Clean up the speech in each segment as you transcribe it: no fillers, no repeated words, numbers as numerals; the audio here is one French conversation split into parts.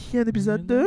quatrième épisode de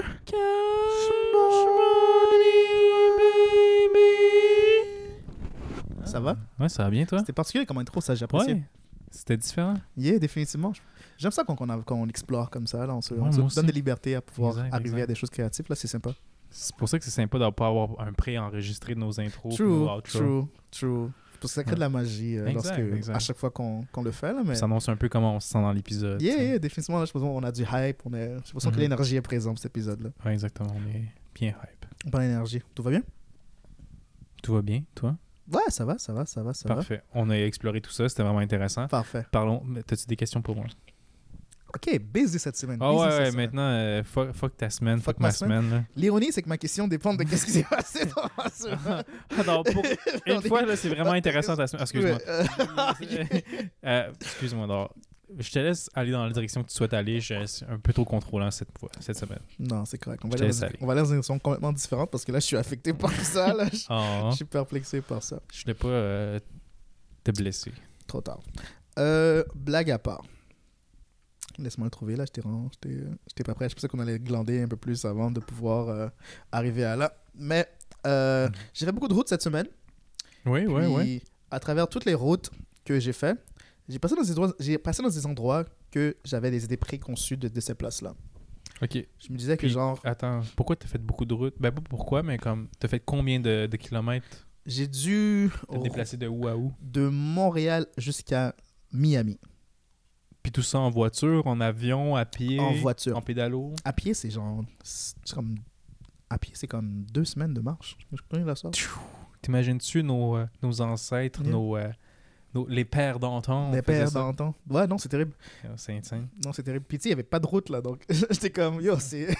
Ça va? Ouais, ça va bien, toi? C'était particulier comme intro, ça, j'ai apprécié. Ouais, c'était différent. Yeah, définitivement. J'aime ça qu'on explore comme ça. Là. On se donne aussi. des libertés à pouvoir Exact, arriver exact. à des choses créatives. Là, c'est sympa. C'est pour ça que c'est sympa de ne pas avoir un pré-enregistré de nos intros. True. Outros. Parce que ça crée de la magie Exact. à chaque fois qu'on le fait. Là, mais... Ça annonce un peu comment on se sent dans l'épisode. Yeah, définitivement. Là, je pense qu'on a du hype. J'ai l'impression que l'énergie est présente pour cet épisode-là. Ouais, exactement. On est bien hype. Bonne énergie. Tout va bien? Tout va bien, toi? Ouais, ça va. Parfait. On a exploré tout ça. C'était vraiment intéressant. Parfait. Parlons. T'as-tu des questions pour moi? OK, busy cette semaine. Ah Busy ouais, cette semaine. maintenant, fuck ta semaine, Fuck fuck ma ma semaine. Là. L'ironie, c'est que ma question dépend de qu'est-ce qui s'est passé dans ma semaine. Alors, une fois, là, c'est vraiment intéressant ta semaine. Excuse-moi. Ouais, Excuse-moi, alors, je te laisse aller dans la direction que tu souhaites aller. Je suis un peu trop contrôlant cette semaine. Non, c'est correct. On Je te laisse aller. va aller dans une direction complètement différente parce que là, je suis affecté par ça. Là. Oh, Je suis perplexé par ça. je voulais pas te blesser. Trop tard. Blague à part. Laisse-moi le trouver là. J'étais pas prêt. Je pensais qu'on allait glander un peu plus avant de pouvoir arriver à là. Mais j'ai fait beaucoup de routes cette semaine. Oui, Puis, à travers toutes les routes que j'ai fait, j'ai passé dans des endroits que j'avais des idées préconçues de ces places-là. OK. Je me disais que Puis, genre, attends, pourquoi t'as fait beaucoup de routes? Ben, pas pourquoi, mais comme, t'as fait combien de kilomètres? j'ai dû T'as déplacé de où à où? de Montréal jusqu'à Miami Puis tout ça en voiture, en avion, à pied? en voiture. En pédalo? À pied, c'est genre, à pied, c'est comme 2 semaines de marche. Je connais la sorte. T'imagines-tu nos ancêtres, Yeah. les pères d'antan? Des on faisait pères ça? d'antan. Ouais, non, c'est terrible. C'est insane. Non, c'est terrible. Puis tu sais, il n'y avait pas de route là, donc j'étais comme, yo,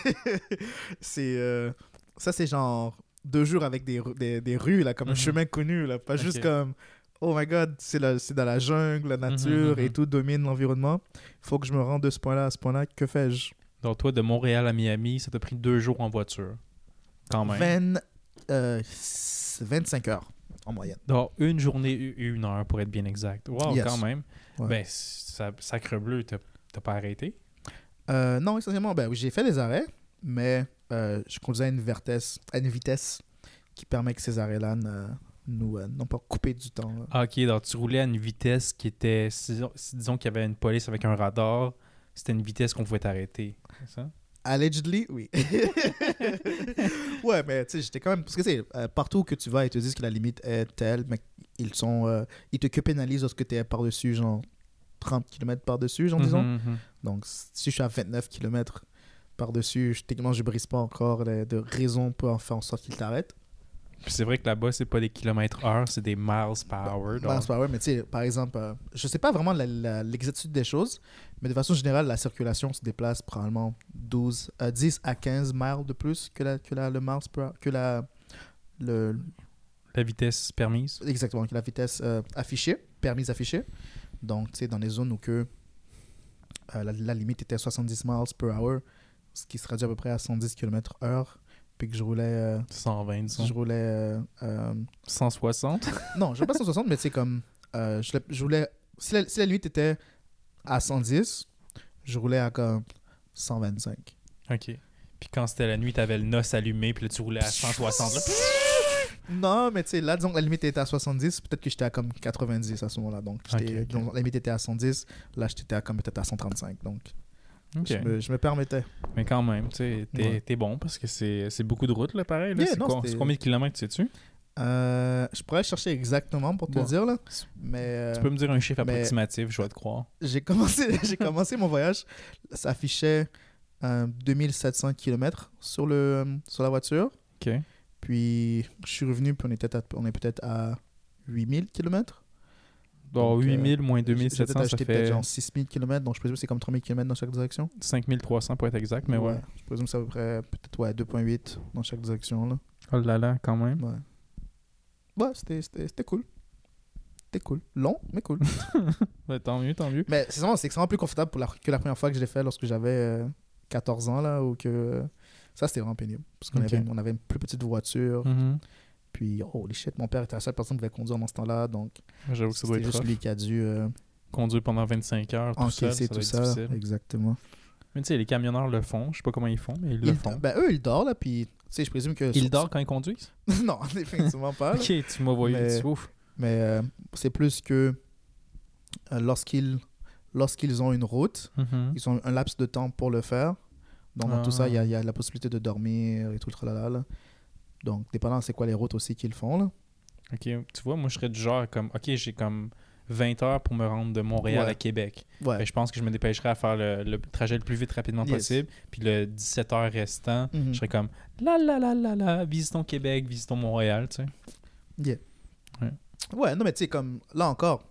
ça, c'est genre 2 jours avec des rues là, comme un chemin connu là, pas juste Ok. comme, oh my god, c'est dans la jungle, la nature et tout domine l'environnement. Il faut que je me rende de ce point-là à ce point-là. Que fais-je? Donc toi, de Montréal à Miami, ça t'a pris 2 jours en voiture. Quand même. 25 heures en moyenne. Donc une journée et 1 heure pour être bien exact. Wow, Yes. quand même. Ouais. Ben, sacre bleu, t'as pas arrêté? Non, essentiellement, ben, oui, j'ai fait des arrêts, mais je conduisais à une vitesse qui permet que ces arrêts-là n'ont pas coupé du temps. Là. Ah, ok, donc tu roulais à une vitesse qui était... disons qu'il y avait une police avec un radar, c'était une vitesse qu'on pouvait t'arrêter. C'est ça? Allegedly, oui. Ouais, mais tu sais, j'étais quand même... Parce que tu sais, partout que tu vas, ils te disent que la limite est telle, mais ils te que pénalisent lorsque tu es par-dessus, genre 30 km par-dessus, genre, disons. Mhm. Donc, si je suis à 29 km par-dessus, techniquement, je brise pas encore de raison pour faire en sorte qu'ils t'arrêtent. Puis c'est vrai que là-bas, c'est pas des kilomètres heure, c'est des miles par hour. Bah, c'est pas vrai, mais tu sais, par exemple, je sais pas vraiment l'exactitude des choses, mais de façon générale, la circulation se déplace probablement 10 à 15 miles de plus que le miles que La vitesse permise. exactement, que la vitesse permise affichée. Donc, tu sais, dans les zones où que la limite était 70 miles per hour, ce qui se traduit à peu près à 110 km/h, puis que je roulais... 120, disons. je roulais... 160. non, je roulais pas 160, mais tu sais, comme... je roulais... Si la limite était à 110, je roulais à comme 125. OK. Puis quand c'était la nuit, t'avais le NOS allumé, puis là, tu roulais à 160. Là. Non, mais tu sais, là, disons que la limite était à 70, peut-être que j'étais à comme 90 à ce moment-là. Donc, Ok. donc, la limite était à 110, là, j'étais à comme peut-être à 135. Donc, OK. je me permettais. Mais quand même, tu sais, Ouais. t'es bon parce que c'est beaucoup de routes, là, pareil. Là. Yeah, c'est, non, c'est c'était- combien de kilomètres, sais-tu? Je pourrais chercher exactement pour te Bon. dire, là. Mais Tu peux me dire un chiffre mais- approximatif, je vais te croire. j'ai commencé mon voyage. Ça affichait 2700 km sur la voiture. OK. Puis, je suis revenu, puis on est peut-être à 8000 km. Donc, Donc, 8000 moins J'ai 2700, peut-être ça acheté peut-être fait genre 6000 km, donc je présume que c'est comme 3000 km dans chaque direction. 5300 pour être exact, mais ouais. Je présume que c'est à peu près peut-être 2.8 dans chaque direction. Là. Oh là là, quand même. Ouais, c'était cool. C'était cool. Long, mais cool. Ouais, tant mieux, tant mieux. Mais c'est extrêmement plus confortable que la première fois que je l'ai fait lorsque j'avais 14 ans, là, ou que... Ça, c'était vraiment pénible. Parce qu'on Ok. on avait une plus petite voiture. Mhm. Puis, holy shit, mon père était la seule personne qui devait conduire dans ce temps-là. Donc, J'avoue que ça doit c'était être juste rough. lui qui a dû Conduire pendant 25 heures tout seul, encaisser ça doit tout être ça. difficile. Exactement. Mais tu sais, les camionneurs le font. Je sais pas comment ils font, mais ils le font. Ben, eux, ils dorment, là, puis, tu sais, je présume que... Ils dorment quand ils conduisent? Non, définitivement pas. Là. Ok, tu m'as voyé. Ouf. Mais c'est plus que lorsqu'ils ont une route, ils ont un laps de temps pour le faire. Donc, dans tout ça, il y a la possibilité de dormir et tout le tralala, là. Donc, dépendant c'est quoi les routes aussi qu'ils font, là. Ok, tu vois, moi, je serais du genre comme... Ok, j'ai comme 20 heures pour me rendre de Montréal à Québec. Ouais. Fait que je pense que je me dépêcherais à faire le trajet le plus vite rapidement possible. Puis le 17 heures restant, je serais comme... visitons Québec, visitons Montréal, tu sais. Yeah. Ouais, non, mais tu sais, comme... Là encore...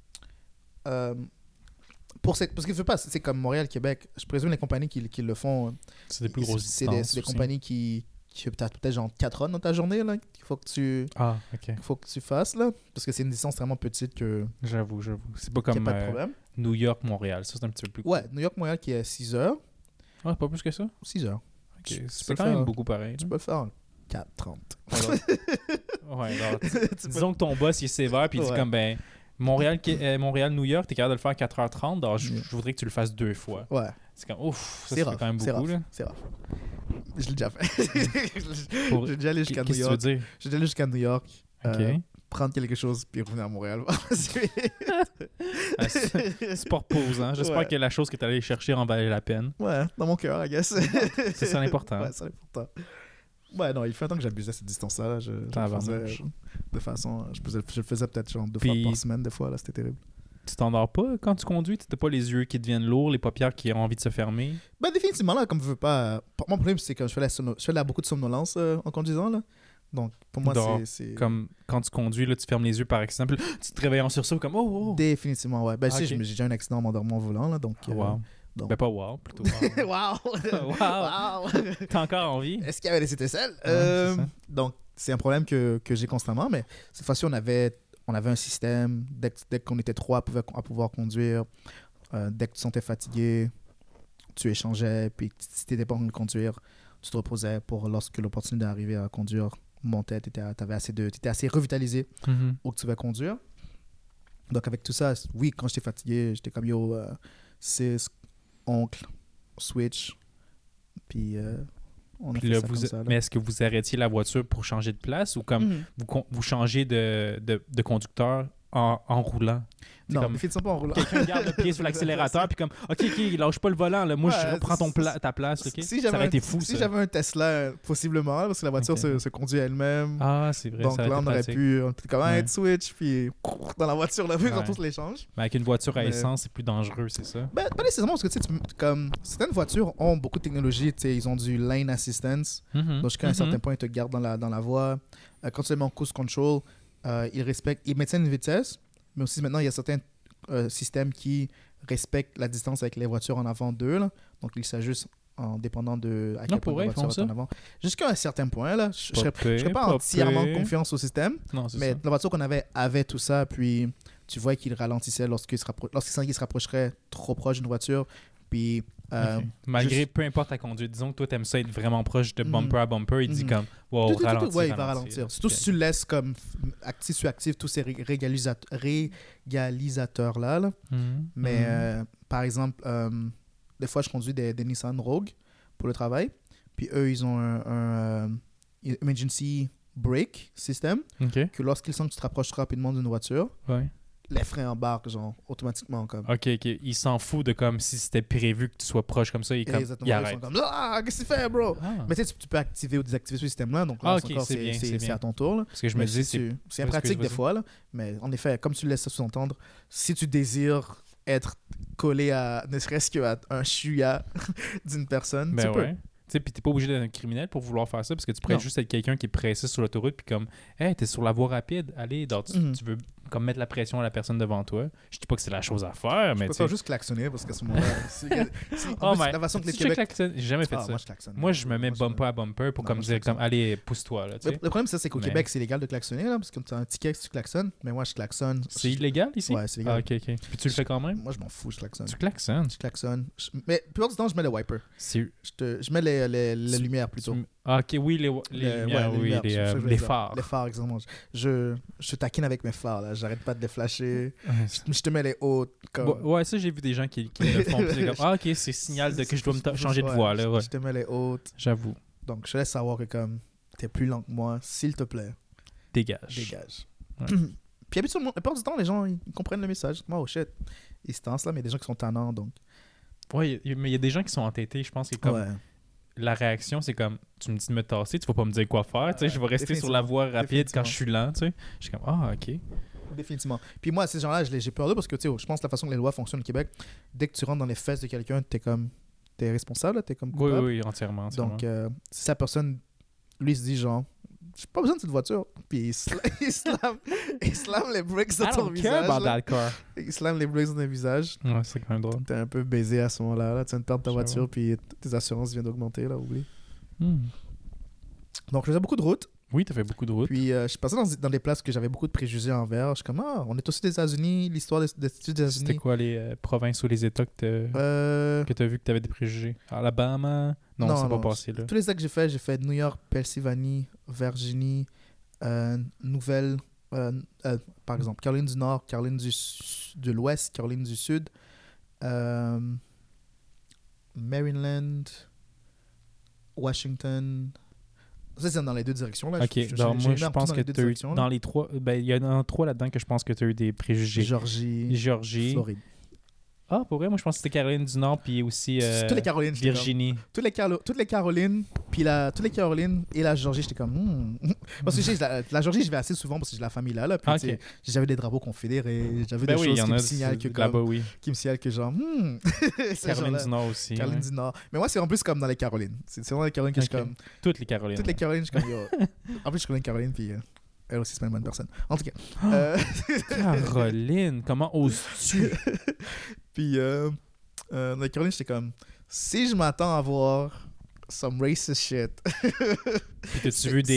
parce que je veux pas, c'est comme Montréal-Québec. Je présume les compagnies qui le font... C'est des plus grosses distances. C'est des compagnies qui peut-être genre 4 heures dans ta journée, là, qu'il faut que tu fasses, là. Parce que c'est une distance vraiment petite que... J'avoue. C'est pas comme pas de problème. New York-Montréal. Ça, c'est un petit peu plus cool. Ouais, New York-Montréal qui est 6 heures. Ah, pas plus que ça? 6 heures. Ok, c'est quand même beaucoup pareil. Tu peux le faire en 4:30. Ouais, alors, disons que ton boss, il est sévère, puis il dit comme, ben... Montréal-New York, t'es capable de le faire à 4h30, alors je voudrais que tu le fasses 2 fois. Ouais. C'est comme, ouf, ça fait quand même beaucoup, là. C'est rare. Je l'ai déjà fait. J'ai déjà allé jusqu'à New York. Qu'est-ce que tu veux dire? J'ai déjà allé jusqu'à New York, prendre quelque chose, puis revenir à Montréal. C'est pas reposant. J'espère que la chose que tu allé chercher en valait la peine. Ouais, dans mon cœur, I guess. C'est ça l'important. Ouais, c'est l'important. Ouais, non, il fait un temps que j'abusais cette distance-là. Là. Je le faisais de façon... Je le faisais peut-être genre 2 fois par semaine, des fois. Là, c'était terrible. Tu t'endors pas quand tu conduis? Tu n'as pas les yeux qui deviennent lourds, les paupières qui ont envie de se fermer? Ben, définitivement, là, comme je veux pas... Mon problème, c'est que je fais beaucoup de somnolence en conduisant, là. Donc, pour moi, c'est... Comme quand tu conduis, là, tu fermes les yeux par accident, puis tu te réveilles en sursaut comme « Oh! » Définitivement, ouais. Ben, j'ai déjà eu un accident en m'endormant au volant, là, donc... Wow. Ben pas wow, plutôt wow. Wow! T'as encore envie? Est-ce qu'il y avait des étincelles? Donc, c'est un problème que j'ai constamment, mais cette fois-ci, on avait un système. Dès qu'on était 3 à pouvoir conduire, dès que tu te sentais fatigué, tu échangeais, puis si tu n'étais pas en train de conduire, tu te reposais pour lorsque l'opportunité d'arriver à conduire montait, tu étais assez revitalisé où tu vas conduire. Donc, avec tout ça, oui, quand j'étais fatigué, j'étais comme yo, 6, oncle, switch, puis on a fait ça comme ça. Là. Mais est-ce que vous arrêtiez la voiture pour changer de place ou comme vous changez de conducteur en roulant? Non, comme, mais pas en roulant. Quelqu'un garde le pied sur l'accélérateur puis comme OK, lâche pas le volant, là. Moi je reprends ta place, OK? Ça aurait été fou, si j'avais un Tesla, possiblement, parce que la voiture se conduit elle-même. Ah, c'est vrai. Donc là, on aurait pu quand même être switch, puis dans la voiture, là, vu qu'on tous l'échange. Mais avec une voiture à essence, c'est plus dangereux, c'est ça? Ben, pas nécessairement, parce que tu sais, comme certaines voitures ont beaucoup de technologie, tu sais, ils ont du lane assistance, donc jusqu'à un certain point, ils te gardent dans la voie. Quand tu les mets en cruise control, ils maintiennent une vitesse, mais aussi maintenant, il y a certains systèmes qui respectent la distance avec les voitures en avant d'eux. Là. Donc, ils s'ajustent en dépendant de à quel point la voiture est en avant. Jusqu'à un certain point, là, je ne serais pas entièrement confiance au système, mais la voiture qu'on avait tout ça, puis tu vois qu'il ralentissait lorsqu'il se rapprocherait trop proche d'une voiture, puis... Malgré peu importe la conduite, disons que toi t'aimes ça être vraiment proche de bumper à bumper, il dit comme wow, ralentir. Ouais, il va ralentir. Surtout si tu le laisses comme actif tous ces régalisateurs là. Mais par exemple, des fois je conduis des Nissan Rogue pour le travail, puis eux ils ont un emergency brake system que lorsqu'ils sentent que tu te rapproches rapidement d'une voiture, les freins embarquent genre automatiquement comme. OK. Il s'en fout de comme si c'était prévu que tu sois proche comme ça, il arrête. Ils sont comme qu'est-ce que tu fais, bro? Mais tu sais, tu peux activer ou désactiver ce système-là, donc là, c'est à ton tour. Là. Parce que je me dis, c'est pratique des fois, là, mais en effet, comme tu le laisses sous-entendre, si tu désires être collé à ne serait-ce qu'à un chouïa d'une personne, tu peux. Tu sais, puis t'es pas obligé d'être un criminel pour vouloir faire ça, parce que tu pourrais juste être quelqu'un qui est pressé sur l'autoroute, puis comme, hey, t'es sur la voie rapide, allez, donc tu veux comme mettre la pression à la personne devant toi. Je dis pas que c'est la chose à faire, mais tu peux pas juste klaxonner, parce qu'à ce moment-là, la façon que les Québec... J'ai jamais fait ça. Moi, je me mets bumper à bumper pour comme dire, comme, allez, pousse-toi. Là, le problème, c'est qu'au Québec, c'est illégal de klaxonner, là, parce que tu as un ticket si tu klaxonnes, mais moi, je klaxonne. C'est illégal ici? Ouais, c'est illégal. Ah, OK. Puis tu le fais quand même? Moi, je m'en fous, je klaxonne. Tu klaxonnes? Je klaxonne. Mais la plupart du temps, je mets le wiper. Je mets les lumières plutôt. Ah, ok, oui, les lumières, oui, lumières, c'est ça que je veux les dire. phares. Les phares, exactement. Je taquine avec mes phares, là. J'arrête pas de les flasher. Je te mets les hautes. Comme... Ouais, ça, j'ai vu des gens qui le font. C'est comme, ah, ok, c'est signal que je dois changer de voie, là. Ouais. Je te mets les hautes. J'avoue. Donc, je te laisse savoir que, comme, t'es plus lent que moi, s'il te plaît, Dégage. Ouais. Puis, habituellement, la plupart du temps, les gens, ils comprennent le message. Oh, shit. Ils se tassent, là, mais il y a des gens qui sont tannants, donc... Ouais, mais il y a des gens qui sont entêtés. Je pense que comme la réaction, c'est comme, tu me dis de me tasser, tu vas pas me dire quoi faire. Tu sais, je vais rester sur la voie rapide quand je suis lent. Tu sais. Je suis comme, ah, ok. Définitivement. Puis moi, ces gens-là, j'ai peur d'eux parce que, tu sais, je pense que la façon que les lois fonctionnent au Québec, dès que tu rentres dans les fesses de quelqu'un, t'es responsable, t'es comme coupable. Oui, entièrement. Donc, si sa personne, lui, se dit genre, j'ai pas besoin de cette voiture, puis il slam les brakes sur ton visage. Il slam les brakes sur ton visage. Ouais, c'est quand même drôle. T'es un peu baisé à ce moment-là. Là. Tu viens de perdre ta voiture, puis tes assurances viennent d'augmenter, là, oublie. Donc, je faisais beaucoup de routes. Oui, t'as fait beaucoup de routes. Puis, je passais dans des places que j'avais beaucoup de préjugés envers. Je suis comme, on est aussi des États-Unis, l'histoire des États-Unis. C'était quoi les provinces ou les États que t'as vu que t'avais des préjugés? Alabama? Non, c'est pas passé là. Tous les États que j'ai fait New York, Pennsylvanie, Virginie, Nouvelle, par exemple, Caroline du Nord, Caroline de l'Ouest, Caroline du Sud, Maryland, Washington. Ça, c'est dans les deux directions. Là. Ok, moi, je pense que tu as eu dans les trois. Ben, il y en a trois là-dedans que je pense que tu as eu des préjugés. Georgie. Floride. Ah, pour vrai, moi, je pense que c'était Caroline du Nord, puis aussi toutes les Carolines, Virginie. Toutes les Carolines, puis toutes les Carolines et la Georgie, j'étais comme... Parce que la Georgie, je vais assez souvent parce que j'ai la famille là. Puis j'avais des drapeaux confédérés, j'avais des choses qui me signalent que... Qui me signalent que genre... Caroline du Nord aussi. Caroline du Nord. Mais moi, c'est en plus comme dans les Carolines. C'est vraiment les Carolines que je suis comme... Toutes les Carolines. Toutes les Carolines, je suis comme... En plus, je connais Caroline, puis... Elle aussi, c'est pas une bonne personne. En tout cas... Caroline, comment oses-tu? Puis, dans les Carolines, j'étais comme... Si je m'attends à voir some racist shit... Puis t'as-tu vu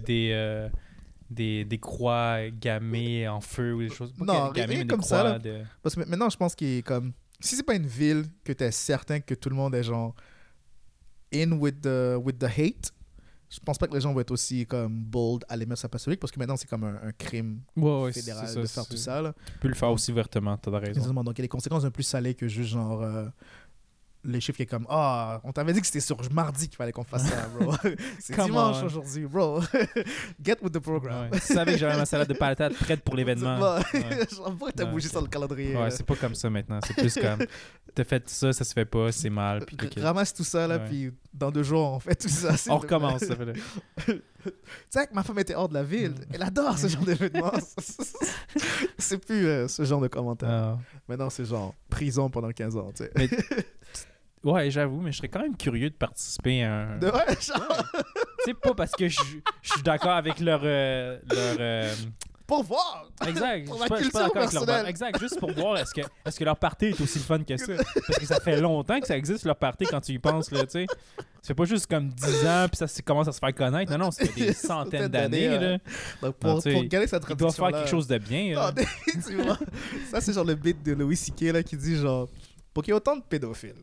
des croix gammées en feu ou des choses? Non, rien comme ça. Là. Parce que maintenant, je pense qu'il est comme... Si c'est pas une ville que t'es certain que tout le monde est genre... In with the hate... Je pense pas que les gens vont être aussi comme bold à les mettre sur la place publique parce que maintenant c'est comme un crime fédéral de faire tout ça. Là. Tu peux le faire aussi ouvertement, t'as raison. Exactement. Donc il y a des conséquences un peu plus salées que juste genre les chiffres qui est comme on t'avait dit que c'était sur mardi qu'il fallait qu'on fasse ça, bro. C'est dimanche aujourd'hui, bro. Get with the program. Ouais. Tu savais que j'avais ma salade de patates prête pour l'événement. Pourquoi t'as bougé sur le calendrier? Ouais, c'est pas comme ça maintenant. C'est plus comme t'as fait ça se fait pas, c'est mal. Puis ramasse tout ça, là, puis dans 2 jours, on fait tout ça. On recommence, ça fait là. Tu sais que ma femme était hors de la ville. Elle adore ce genre d'événement. C'est plus ce genre de commentaire. Maintenant, c'est genre prison pendant 15 ans, tu sais. Mais ouais, j'avoue, mais je serais quand même curieux de participer à un... Ouais, genre... Tu sais, pas parce que je suis d'accord avec leur... Pour voir! Exact. Pour je suis pas d'accord avec leur... Exact, juste pour voir est-ce que leur party est aussi le fun que ça. Parce que ça fait longtemps que ça existe, leur party, quand tu y penses, là, tu sais. Ça fait pas juste comme 10 ans, puis ça commence à se faire connaître. Non, ça fait des centaines d'années, là. Donc, pour garder cette tradition-là... Ils doivent faire quelque chose de bien, là. Non, définitivement. Ça, c'est genre le beat de Louis C.K. là, qui dit genre... Pour qu'il y ait autant de pédophiles.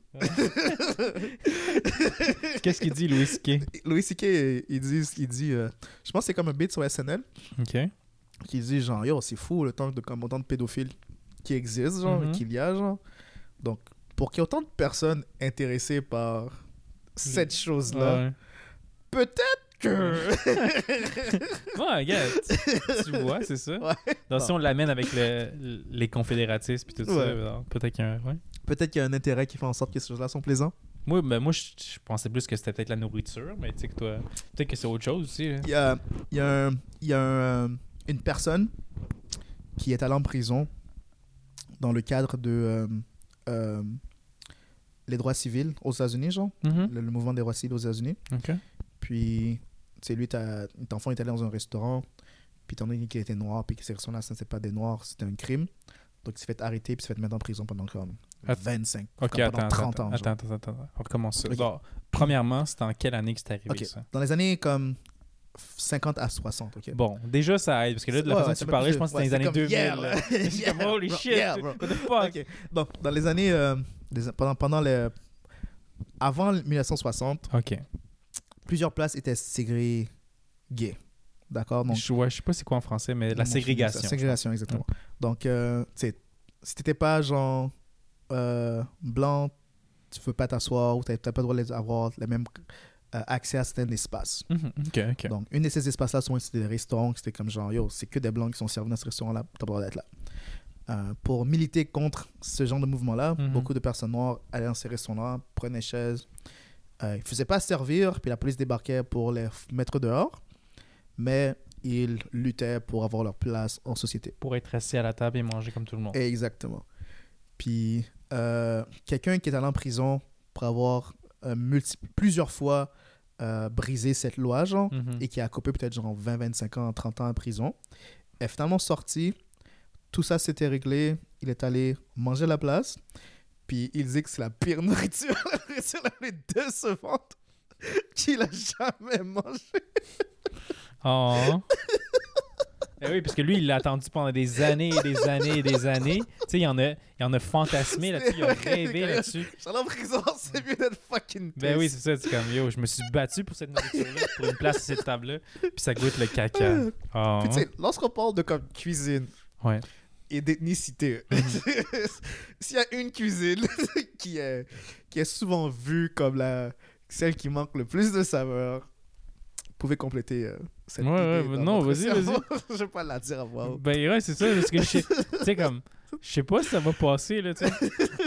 Qu'est-ce qu'il dit, Louis C.K.? Louis C.K. il dit je pense que c'est comme un beat sur SNL. OK. Qui dit genre, yo, c'est fou le temps de comme autant de pédophiles qui existent, genre, qu'il y a, genre. Donc, pour qu'il y ait autant de personnes intéressées par cette chose-là, peut-être que... Ouais, regarde. Tu vois, c'est ça. Ouais. Donc, si on l'amène avec les confédératistes puis tout ça, peut-être qu'il y a un... Ouais. Peut-être qu'il y a un intérêt qui fait en sorte que ces choses-là sont plaisantes. Moi, je pensais plus que c'était peut-être la nourriture, mais tu sais que toi... Peut-être que c'est autre chose aussi. Il y a une personne qui est allée en prison dans le cadre de les droits civils aux États-Unis, genre. Le mouvement des droits civils aux États-Unis. OK. Puis, tu sais, lui, cet enfant est allé dans un restaurant, puis étant donné qu'il était noir, puis que ces restaurants-là, ce n'était pas des noirs, c'était un crime. Donc, il s'est fait arrêter, puis il s'est fait mettre en prison pendant comme 25, pendant 30 ans. Attends. On recommence ça. Okay. Bon, premièrement, c'était en quelle année que c'est arrivé, ça? Dans les années comme 50 à 60, OK? Bon, déjà, ça aide, parce que là, de la façon que tu parlais, je pense que c'était dans les années 2000. C'est comme, holy shit, what the fuck? Okay. Donc, dans les années... avant 1960, OK. plusieurs places étaient ségrégées. D'accord? Donc, Je sais pas c'est quoi en français, mais la ségrégation. La ségrégation, exactement. Donc, tu sais, si t'étais pas genre blanc, tu peux pas t'asseoir ou t'as pas le droit d'avoir le même accès à certains espaces. OK. Donc, une de ces espaces-là, souvent, c'était des restaurants, c'était comme genre, yo, c'est que des blancs qui sont servis dans ce restaurant-là, t'as pas le droit d'être là. Pour militer contre ce genre de mouvement-là, beaucoup de personnes noires allaient dans ces restaurants-là, prenaient des chaises, ils ne faisaient pas servir, puis la police débarquait pour les mettre dehors, mais ils luttaient pour avoir leur place en société. Pour être assis à la table et manger comme tout le monde. Exactement. Puis, quelqu'un qui est allé en prison pour avoir plusieurs fois brisé cette loi, genre, et qui a coupé peut-être genre 20, 25 ans, 30 ans en prison, est finalement sorti. Tout ça s'était réglé. Il est allé manger à la place. Puis il dit que c'est la pire nourriture la plus décevante qu'il a jamais mangée. Oh. Eh oui, parce que lui, il l'a attendu pendant des années et des années et des années. Tu sais, il en a fantasmé là-dessus, il a rêvé là-dessus. J'en ai en prison, c'est mieux d'être fucking pisse. Ben oui, c'est ça. C'est comme, yo, je me suis battu pour cette nourriture-là, pour une place à cette table-là. Puis ça goûte le caca. Oh. Puis tu sais, lorsqu'on parle de comme cuisine, ouais. et d'ethnicité. S'il y a une cuisine qui est souvent vue comme celle qui manque le plus de saveur, vous pouvez compléter cette idée. Non, vas-y. Je vais pas la dire à voix haute. Ben ouais, c'est ça, parce que tu sais, comme, je sais pas si ça va passer, là, tu sais.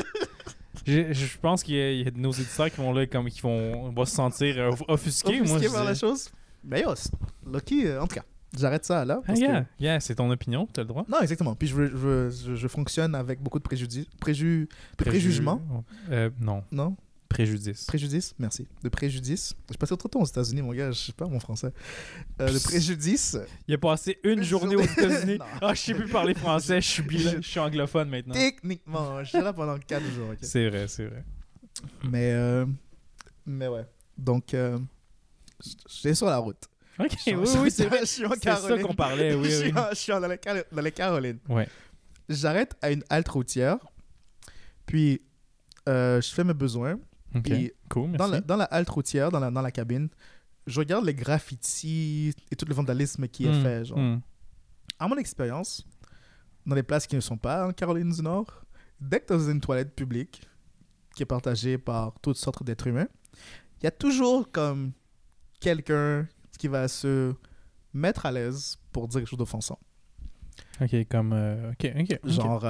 Je pense qu'il y a de nos éditeurs qui vont là, comme, qui vont se sentir offusqués. Offusqués par la chose. Ben yo, Lucky, en tout cas. J'arrête ça là. Parce que... c'est ton opinion, tu as le droit. Non, exactement. Puis je fonctionne avec beaucoup de préjugements. Non. Préjudice, merci. De préjudice. Je passais trop de temps aux États-Unis, mon gars, je sais pas mon français. De préjudice. Il a passé une journée aux États-Unis. Je sais plus parler français, je suis anglophone maintenant. Techniquement, je suis là pendant 4 jours. Okay? C'est vrai. Mais ouais. Donc, j'étais sur la route. Ok, oui, c'est vrai. C'est ça qu'on parlait, oui. Je suis dans les Carolines. Ouais. J'arrête à une halte routière, puis je fais mes besoins. Ok, puis cool, merci. Dans la halte routière, dans la cabine, je regarde les graffitis et tout le vandalisme qui est fait. Genre. À mon expérience, dans les places qui ne sont pas en Caroline du Nord, dès que tu es dans une toilette publique qui est partagée par toutes sortes d'êtres humains, il y a toujours comme quelqu'un qui va se mettre à l'aise pour dire quelque chose d'offensant. Ok, comme... ok. Genre,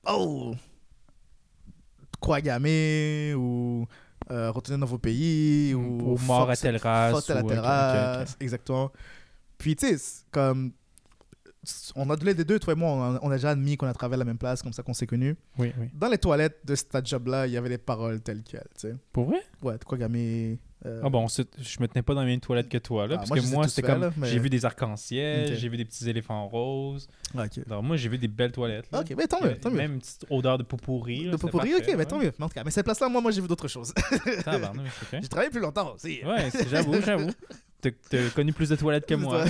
croix gammée, ou retournez dans vos pays, ou mort à telle race. Faute à telle race, exactement. Puis, tu sais, comme... On a les deux, toi et moi, on a déjà admis qu'on a travaillé à la même place, comme ça qu'on s'est connus. Oui. Dans les toilettes de ce job-là, il y avait des paroles telles quelles, tu sais. Pour vrai? Ouais, croix gammée... je me tenais pas dans les mêmes toilettes que toi, là, parce que moi, c'était comme... J'ai vu des arcs-en-ciel, j'ai vu des petits éléphants roses. Okay. Alors moi, j'ai vu des belles toilettes. Là. Ok, mais tant mieux. Même une petite odeur de pot-pourri. De pot-pourri, ok, mais tant mieux. En tout cas, mais cette place-là, moi, j'ai vu d'autres choses. J'ai travaillé plus longtemps aussi. Ouais, j'avoue. T'as connu plus de toilettes que moi.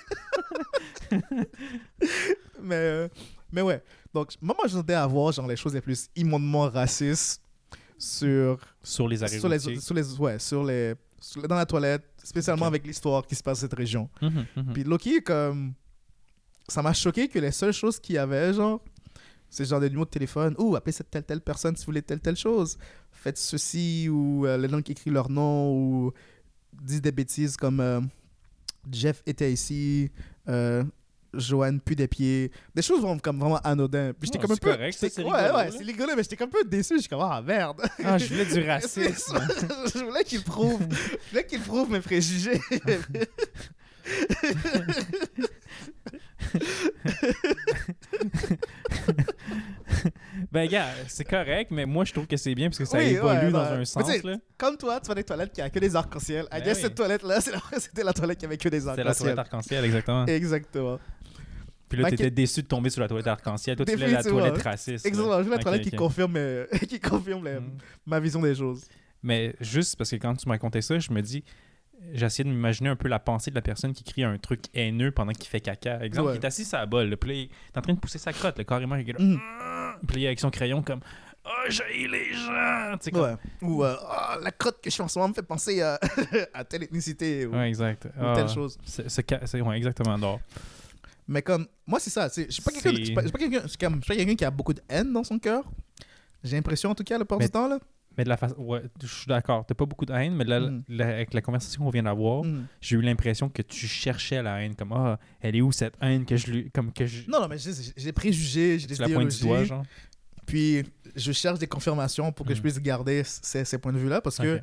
Mais ouais. Donc, moi, je m'attendais à voir genre les choses les plus immondément racistes sur les arrêts routiers. Dans la toilette, spécialement avec l'histoire qui se passe dans cette région. Puis Loki, comme... Ça m'a choqué que les seules choses qu'il y avait, genre, c'est genre des numéros de téléphone. Ou appelez cette telle personne si vous voulez telle chose. Faites ceci, ou les gens qui écrivent leur nom, ou disent des bêtises comme Jeff était ici, Joanne pue des pieds. Des choses comme vraiment anodines. Puis j'étais comme un peu... correct, c'est rigolo. Ouais, c'est rigolo, mais j'étais comme un peu déçu. Je suis comme, merde. Je voulais du racisme. Je voulais qu'il prouve mes préjugés. Ben gars, c'est correct, mais moi je trouve que c'est bien parce que ça évolue dans un sens là. Comme toi, tu vas dans des toilettes qui a que des arcs-en-ciel. Cette toilette-là, c'était la toilette qui avait que des arcs-en-ciel. C'est la toilette arc-en-ciel, exactement. Exactement. Puis là, t'étais déçu de tomber sur la toilette arc-en-ciel. Toi, tu voulais la toilette raciste. Exactement. Je voulais la toilette qui confirme ma vision des choses. Mais juste parce que quand tu m'as raconté ça, je me dis... J'ai essayé de m'imaginer un peu la pensée de la personne qui crie un truc haineux pendant qu'il fait caca. Exemple, il est assis sur la bolle, puis il est en train de pousser sa crotte, là, carrément. Puis il est avec son crayon comme « oh, j'haïs les gens. Tu sais, comme... Ouais. Ou la crotte que je fais en ce moment me fait penser à, à telle ethnicité ou, Ouais, exact. ou telle chose. Ouais, exactement. Non. Mais comme, moi, c'est ça. Je suis pas quelqu'un je suis pas quelqu'un- je suis comme- je suis pas quelqu'un qui a beaucoup de haine dans son cœur. J'ai l'impression, en tout cas, le plupart du temps, là. Mais de la façon. Ouais, je suis d'accord. T'as pas beaucoup de haine, mais avec la conversation qu'on vient d'avoir, Mm. j'ai eu l'impression que tu cherchais la haine. Comme, ah, elle est où cette haine que je lui. Comme que je. Non, mais j'ai des préjugés, j'ai des Tu la pointe du doigt, idéologies. genre. Puis, je cherche des confirmations pour que je puisse garder ces points de vue-là parce que. Ok.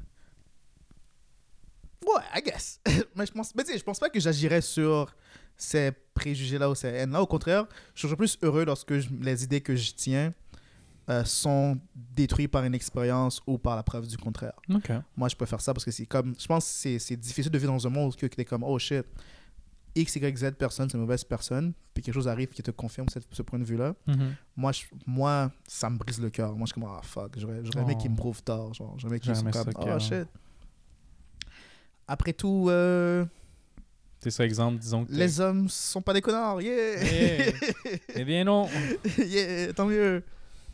Ouais, I guess. Mais tu sais, je pense pas que j'agirais sur ces préjugés-là ou ces haines-là. Au contraire, je suis plus heureux lorsque les idées que je tiens sont détruites par une expérience ou par la preuve du contraire. Ok. Moi, je préfère ça parce que c'est comme. Je pense que c'est difficile de vivre dans un monde où tu es comme, oh shit, X, Y, Z personne, c'est une mauvaise personne, puis quelque chose arrive qui te confirme ce point de vue-là. Mhm. Moi, ça me brise le cœur. Moi, je suis comme, ah fuck, j'aurais aimé qu'ils me prouvent tort. Genre, j'aurais aimé qu'ils soient J'aurais aimé comme, ça oh que- shit. Après tout, C'est ça, exemple, disons que. les hommes sont pas des connards, yeah! Yeah. Eh bien, non. Yeah, tant mieux!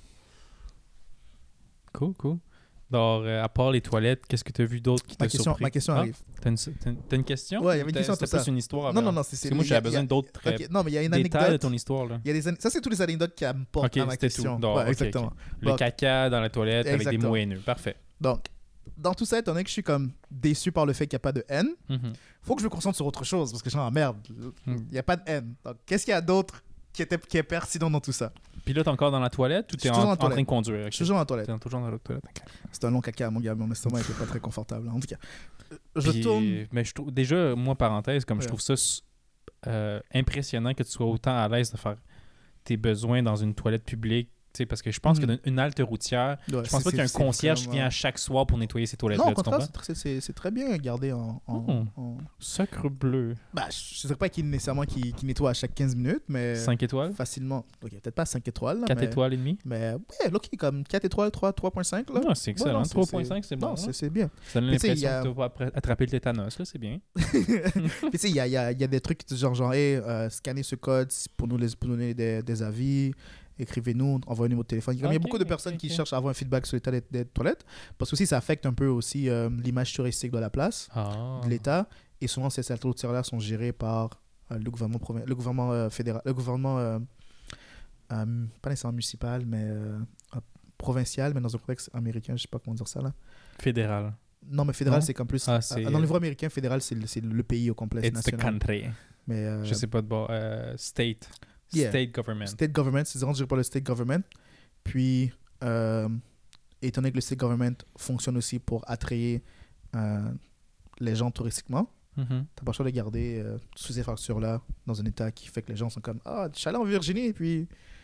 Cool, cool. Alors, à part les toilettes, qu'est-ce que tu as vu d'autre qui t'a surpris? Ma question Ah, arrive. T'as une question? Ouais, il y avait une question, C'était c'est plus ça. une histoire. Non, avant. non, Parce que moi, j'avais besoin d'autres Ok, non, mais il y a une détails de anecdote. ton histoire. Là. Il y a des ça, c'est toutes les anecdotes qui apportent Ok, à ma c'était question. tout. Donc, Ouais, ok, exactement. ok. Le Donc, caca dans la toilette avec des Exactement. mots haineux. Parfait. Donc, dans tout ça, étant donné que je suis comme déçu par le fait qu'il n'y a pas de haine, Mhm. faut que je me concentre sur autre chose parce que genre, merde, Mm. il n'y a pas de haine. Donc, qu'est-ce qu'il y a d'autre qui est pertinent dans tout ça? Puis là, t'es encore dans la toilette ou Je t'es suis toujours en en train de toilette. conduire? Je suis toujours dans la toilette. T'es toujours dans la toilette. ok. C'était un long caca, mon gars, mon estomac n'était pas très confortable. En tout cas, je Puis, tourne. Mais je trouve, déjà, moi, parenthèse, comme je Ouais. trouve ça impressionnant que tu sois autant à l'aise de faire tes besoins dans une toilette publique. Tu sais, parce que je pense Mhm. qu'une halte routière, Ouais, je pense pas qu'il y a un c'est concierge qui vraiment- vient à chaque soir pour nettoyer ces toilettes-là. Non, au tu contraire, comprends? c'est très bien gardé Oh. Sacre bleu. Bah, je ne dirais pas nécessairement qu'il nettoie à chaque 15 minutes, mais 5 étoiles? facilement. Ok, peut-être pas 5 étoiles. Là, 4 mais... étoiles et demi? Mais ouais, ok, comme 4 étoiles, 3.5. Là. Non, c'est excellent. Ouais, non, 3.5, c'est bon. Non, là. c'est bien. Ça donne Mais tu sais, l'impression il y a- que tu vas attraper le tétanos, là, c'est bien. Puis tu sais, il y a des trucs genre hey, scannez ce code pour nous donner des avis, écrivez-nous, envoyez un numéro de téléphone. Il y a Ok, beaucoup de personnes ok, qui ok. cherchent à avoir un feedback sur l'état des toilettes, parce que aussi ça affecte un peu aussi l'image touristique de la place, Ah. de l'État, et souvent ces salles routières-là sont gérées par le gouvernement fédéral, le gouvernement pas nécessairement municipal, mais provincial, mais dans un contexte américain, je sais pas comment dire ça là. Fédéral. Non, mais fédéral, Non? c'est comme plus. Ah, c'est- dans le niveau américain, fédéral, c'est le pays au complet. c'est It's the national. country. Mais, Je sais pas de bord. State. Yeah. State government. State government, c'est dirigé par le state government. Puis, étant donné que le state government fonctionne aussi pour attrayer les gens touristiquement, Mhm. t'as pas le choix de garder toutes ces factures-là dans un état qui fait que les gens sont comme ah, je suis allé en Virginie et puis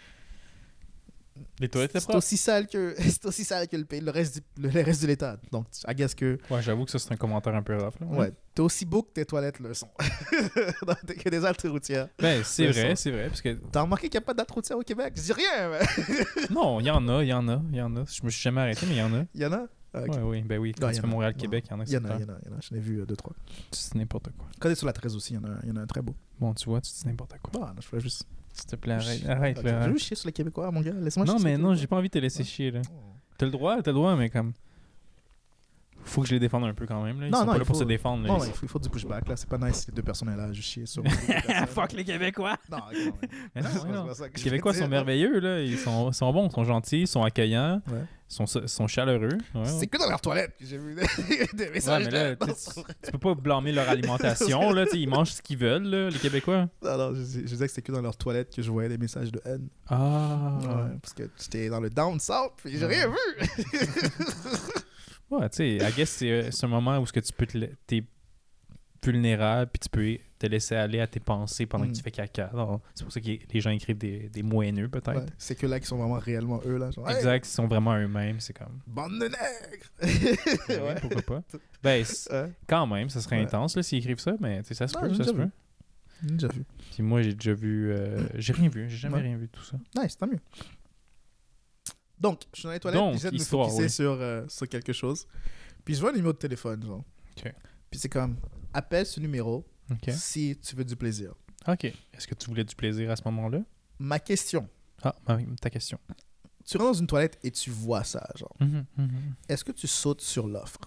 Les toilettes, c'est c'est propre? aussi sale que c'est aussi sale que le pays, le reste de l'état. Donc, I guess que Ouais, j'avoue que ça, c'est un commentaire un peu rough. Là. ouais, t'es aussi beau que tes toilettes le sont. Que des haltes routières. Ben, c'est Le vrai, sens. c'est vrai. Parce que... T'as remarqué qu'il n'y a pas d'haltes routières au Québec? Je dis rien, mais Non, il y en a. Je me suis jamais arrêté, mais il y en a. il y en a. Ah, ok. Ouais, oui, ben oui. Quand Ouais, tu y en fais a. Montréal-Québec, il y en a. Il y en a. J'en ai vu 2-3. C'est n'importe quoi. Quand t'es sur la 13 aussi, il y en a un très beau. Bon, tu vois, tu dis n'importe quoi. Ah, non, je voulais juste. S'il te plaît, arrête Ok, là. Je veux juste chier sur les Québécois, mon gars. Laisse-moi Non, chier sur mais les non, j'ai Québécois. pas envie de te laisser Ouais. chier, là. Oh. T'as le droit, mais comme... Faut que je les défende un peu quand même, là. Ils Non, sont non, pas il là pour faut- se défendre, là. Non, il faut du pushback, là. C'est pas nice si les deux personnes là, juste chier sur. Fuck les Québécois! Non, ok, non, Mais non, c'est non. pas ça que Les je Québécois veux sont dire. merveilleux, là. Ils sont bons, ils sont gentils, ils sont accueillants, Ouais. sont chaleureux. Ouais, C'est ouais. que dans leur toilette que j'ai vu des Ouais, messages. mais là, de- tu peux pas blâmer leur alimentation, là. Ils mangent ce qu'ils veulent, là, les Québécois. Non, je disais que c'était que dans leur toilette que je voyais des messages de haine. Ah! Ouais, parce que j'étais dans le down south, puis j'ai rien vu. Ouais, tu sais, I guess c'est un moment où ce que tu peux t'es vulnérable, puis tu peux te laisser aller à tes pensées pendant que tu fais caca. Alors, c'est pour ça que les gens écrivent des mots haineux, peut-être. Ouais, c'est que là qui sont vraiment réellement eux, là. Genre, hey, Exact, ils sont vraiment eux-mêmes, c'est comme... bande de nègres! Ouais, Ouais. pourquoi pas? Ben, Ouais. quand même, ça serait Ouais. intense, là, s'ils écrivent ça, mais tu sais, ça se Non, peut, j'ai ça se déjà peut. vu. J'ai déjà vu. Puis moi, j'ai déjà vu... j'ai rien vu, j'ai jamais Ouais. rien vu de tout ça. Nice, tant mieux. Donc, je suis dans les toilettes, Donc, puis j'essaie de me histoire, focusser oui. sur quelque chose. Puis je vois un numéro de téléphone, genre. Ok. Puis c'est comme, appelle ce numéro OK. si tu veux du plaisir. OK. Est-ce que tu voulais du plaisir à ce moment-là? Ma question, Ah, ta question. tu rentres dans une toilette et tu vois ça, genre. Est-ce que tu sautes sur l'offre?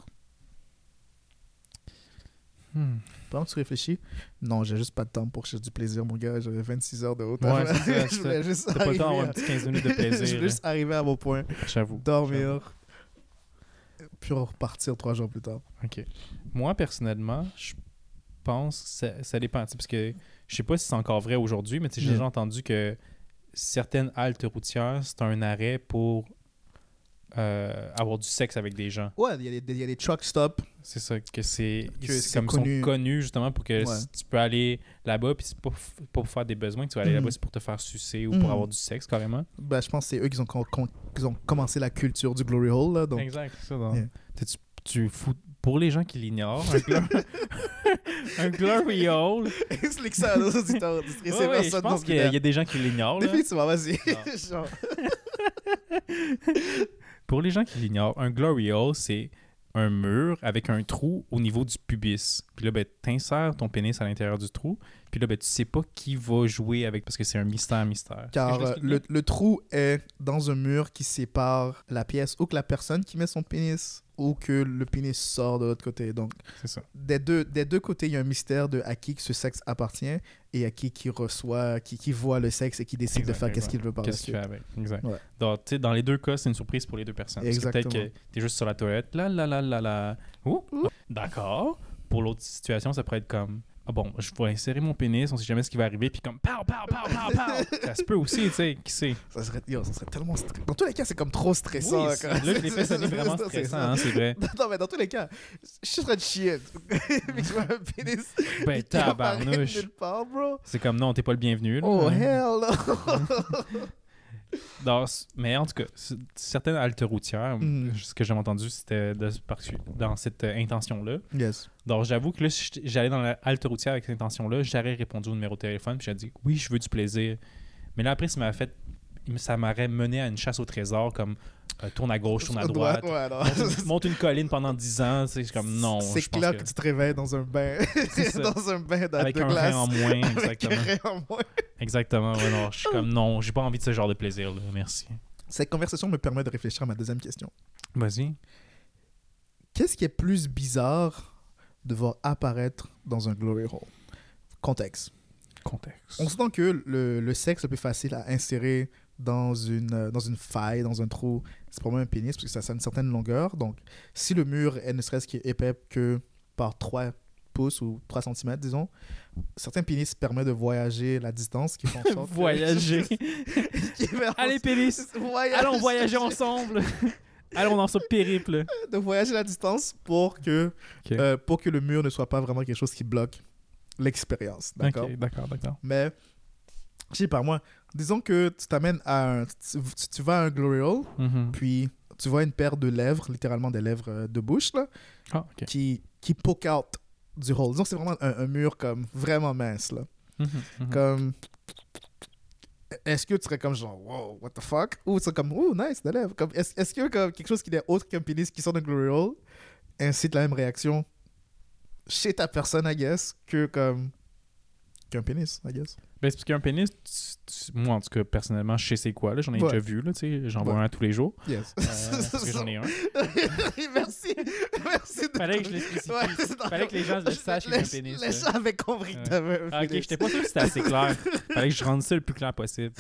Pendant que tu réfléchis, non, j'ai juste pas de temps pour chercher du plaisir, mon gars. J'avais 26 heures de route. Ouais, c'est ça. Je voulais juste T'as pas le arriver temps d'avoir à- un petit 15 minutes de plaisir. Je voulais juste arriver à mon point, J'avoue. dormir, puis repartir 3 jours plus tard. OK. Moi, personnellement, je pense que ça dépend. Parce que je sais pas si c'est encore vrai aujourd'hui, mais j'ai déjà entendu que certaines haltes routières, c'est un arrêt pour avoir du sexe avec des gens. Ouais, il y a des truck stops. C'est ça, que c'est c'est comme connu. ils sont connus justement pour que Ouais. tu peux aller là-bas, puis c'est pas pour faire des besoins que tu vas aller là-bas, c'est pour te faire sucer ou pour avoir du sexe carrément. Ben, je pense que c'est eux qui ont commencé la culture du glory hole. Là, donc. Exact, c'est ça. Donc, Yeah. tu fous. Pour les gens qui l'ignorent, un glory hole. Explique ça à nos auditeurs. Ouais, je pense qu'il y a des gens qui l'ignorent. là. Définitivement, vas-y. Non. Genre. Pour les gens qui l'ignorent, un glory hole, c'est un mur avec un trou au niveau du pubis. Puis là, ben, t'insères ton pénis à l'intérieur du trou. Puis là, ben, tu sais pas qui va jouer avec parce que c'est un mystère. Car Est-ce que je l'explique bien? le trou est dans un mur qui sépare la pièce ou que la personne qui met son pénis ou que le pénis sort de l'autre côté. Donc, C'est ça. des deux côtés, il y a un mystère de à qui que ce sexe appartient et à qui reçoit, qui voit le sexe et qui décide de faire qu'est-ce qu'il veut par la Qu'est-ce qu'il suite. fait avec. Exact. Ouais. Donc, tu sais, dans les deux cas, c'est une surprise pour les deux personnes. Parce que peut-être Exactement. que t'es juste sur la toilette. Là. Ouh. D'accord. Pour l'autre situation, ça pourrait être comme... Ah bon, je vais insérer mon pénis, on sait jamais ce qui va arriver, puis comme pow. Ça se peut aussi, tu sais, qui sait. Ça serait tellement stressant. Dans tous les cas, c'est comme trop stressant. Oui, quand- là, je l'ai fait sonner vraiment stressant, hein, c'est vrai. Non, mais dans tous les cas, je suis en train de chier. Mais je vois un pénis Ben, qui apparaît tabarnouche. nulle part, bro. C'est comme non, t'es pas le bienvenu. Là. Oh, hell no. Mais en tout cas, certaines haltes routières, ce que j'ai entendu, c'était dans cette intention-là. Yes. Donc, j'avoue que là, si j'allais dans la halte routière avec cette intention-là, j'aurais répondu au numéro de téléphone, puis j'ai dit oui, je veux du plaisir. Mais là, après, ça m'aurait mené à une chasse au trésor, comme tourne à gauche, tourne à droite, Ouais, non. monte une colline pendant 10 ans. C'est comme non. C'est je pense clair que tu te réveilles dans un bain. C'est ça. Dans un bain avec de un glace. rein en moins, Avec exactement. un rein en moins. Exactement, ouais, non, je suis comme non, j'ai pas envie de ce genre de plaisir là, merci. Cette conversation me permet de réfléchir à ma deuxième question. Vas-y. Qu'est-ce qui est plus bizarre de voir apparaître dans un glory hole? Contexte. On s'entend que le sexe le plus facile à insérer dans une faille, dans un trou, c'est probablement un pénis, parce que ça a une certaine longueur. Donc, si le mur est ne serait-ce qu'épais que par 3 pouces ou 3 cm, disons, certains pénis permettent de voyager la distance qui font en sorte que- Voyager. qui fait en- Allez pénis, Voyager. allons voyager ensemble. Allons dans ce périple. De voyager la distance pour que le mur ne soit pas vraiment quelque chose qui bloque l'expérience. D'accord? Ok, d'accord. Mais, je sais pas, moi, disons que tu t'amènes à tu vas à un glory hole, Mhm. puis tu vois une paire de lèvres, littéralement des lèvres de bouche, là, Ah, ok. qui poke out du hole. Disons que c'est vraiment un mur comme vraiment mince, là. Mhm. Comme... Est-ce que tu serais comme genre, wow, what the fuck? Ou tu serais comme, oh, nice, des lèvres. Comme, est-ce que comme, quelque chose qui est autre qu'un pénis qui sort d'un glory hole incite la même réaction chez ta personne, I guess, qu'un pénis, I guess? Ben, c'est parce qu'un pénis, moi en tout cas, personnellement, je sais c'est quoi. Là, j'en ai Ouais. déjà vu, là, tu sais, j'en vois Ouais. un tous les jours. Yes. Parce que j'en ai un. Merci. Merci de Fallait que je le spécifie. Ouais, c'est Fallait que les gens le sachent qu'il y a un pénis. Les gens avaient compris que t'avais un Ah, ok, pénis. j'étais pas sûr que c'était assez clair. Fallait que je rende ça le plus clair possible.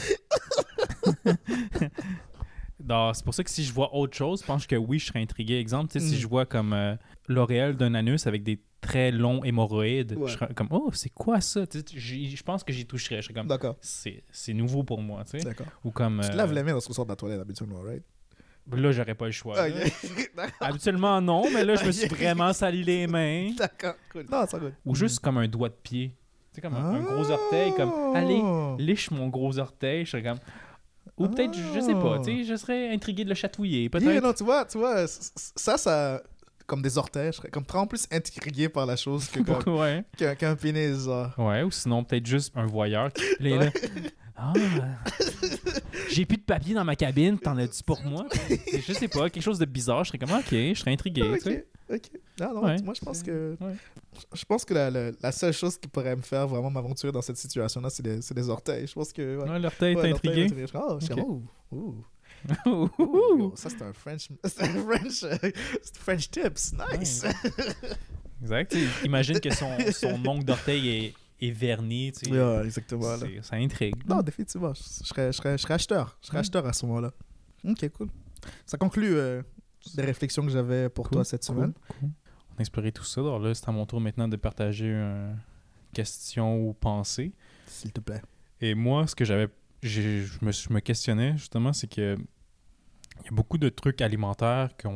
Non, c'est pour ça que si je vois autre chose, je pense que oui, je serais intrigué. Exemple, tu sais, si je vois comme l'auréole d'un anus avec des très longs hémorroïdes, Ouais. je serais comme, oh, c'est quoi ça? Tu sais, je pense que j'y toucherais. Je serais comme, D'accord. c'est nouveau pour moi, tu sais. D'accord. Ou comme. Tu te laves les mains lorsqu'on sort de la toilette habituellement, right? Là, j'aurais pas le choix. là. Ok. D'accord. Habituellement, non, mais là, je me suis Ok. vraiment sali les mains. D'accord. Cool. Non, c'est good. Ou juste comme un doigt de pied. Tu sais, comme un gros orteil, comme, allez, liche mon gros orteil. Je serais comme. Ou peut-être, je sais pas, tu sais, je serais intrigué de le chatouiller, peut-être. Yeah, non, tu vois, ça, comme des orteils, je serais comme vraiment plus intrigué par la chose que Ouais. qu'un pénis, genre. Ouais, ou sinon peut-être juste un voyeur qui là, là. Ah, j'ai plus de papier dans ma cabine, t'en as-tu pour moi? Je sais pas, quelque chose de bizarre, je serais comme, ok, je serais intrigué, tu sais. Ok. Non, Ouais. moi je pense que Ouais. je pense que la seule chose qui pourrait me faire vraiment m'aventurer dans cette situation-là, c'est des orteils. Je pense que Ouais, l'orteil, t'es l'orteil intrigué? m'intrigue. Oh, je suis Ok. comme, oh. Yo, ça, c'est un French... C'est un French tips. Nice! Exact. Imagine que son ongle d'orteil est verni. Yeah, exactement. Là. Ça intrigue. Non, définitivement. Je serais acheteur. Je serais acheteur à ce moment-là. Ok, cool. Ça conclut les réflexions que j'avais pour toi cette semaine. Cool. On a exploré tout ça. Alors là, c'est à mon tour maintenant de partager une question ou pensée. S'il te plaît. Et moi, ce que je me questionnais justement, c'est que il y a beaucoup de trucs alimentaires que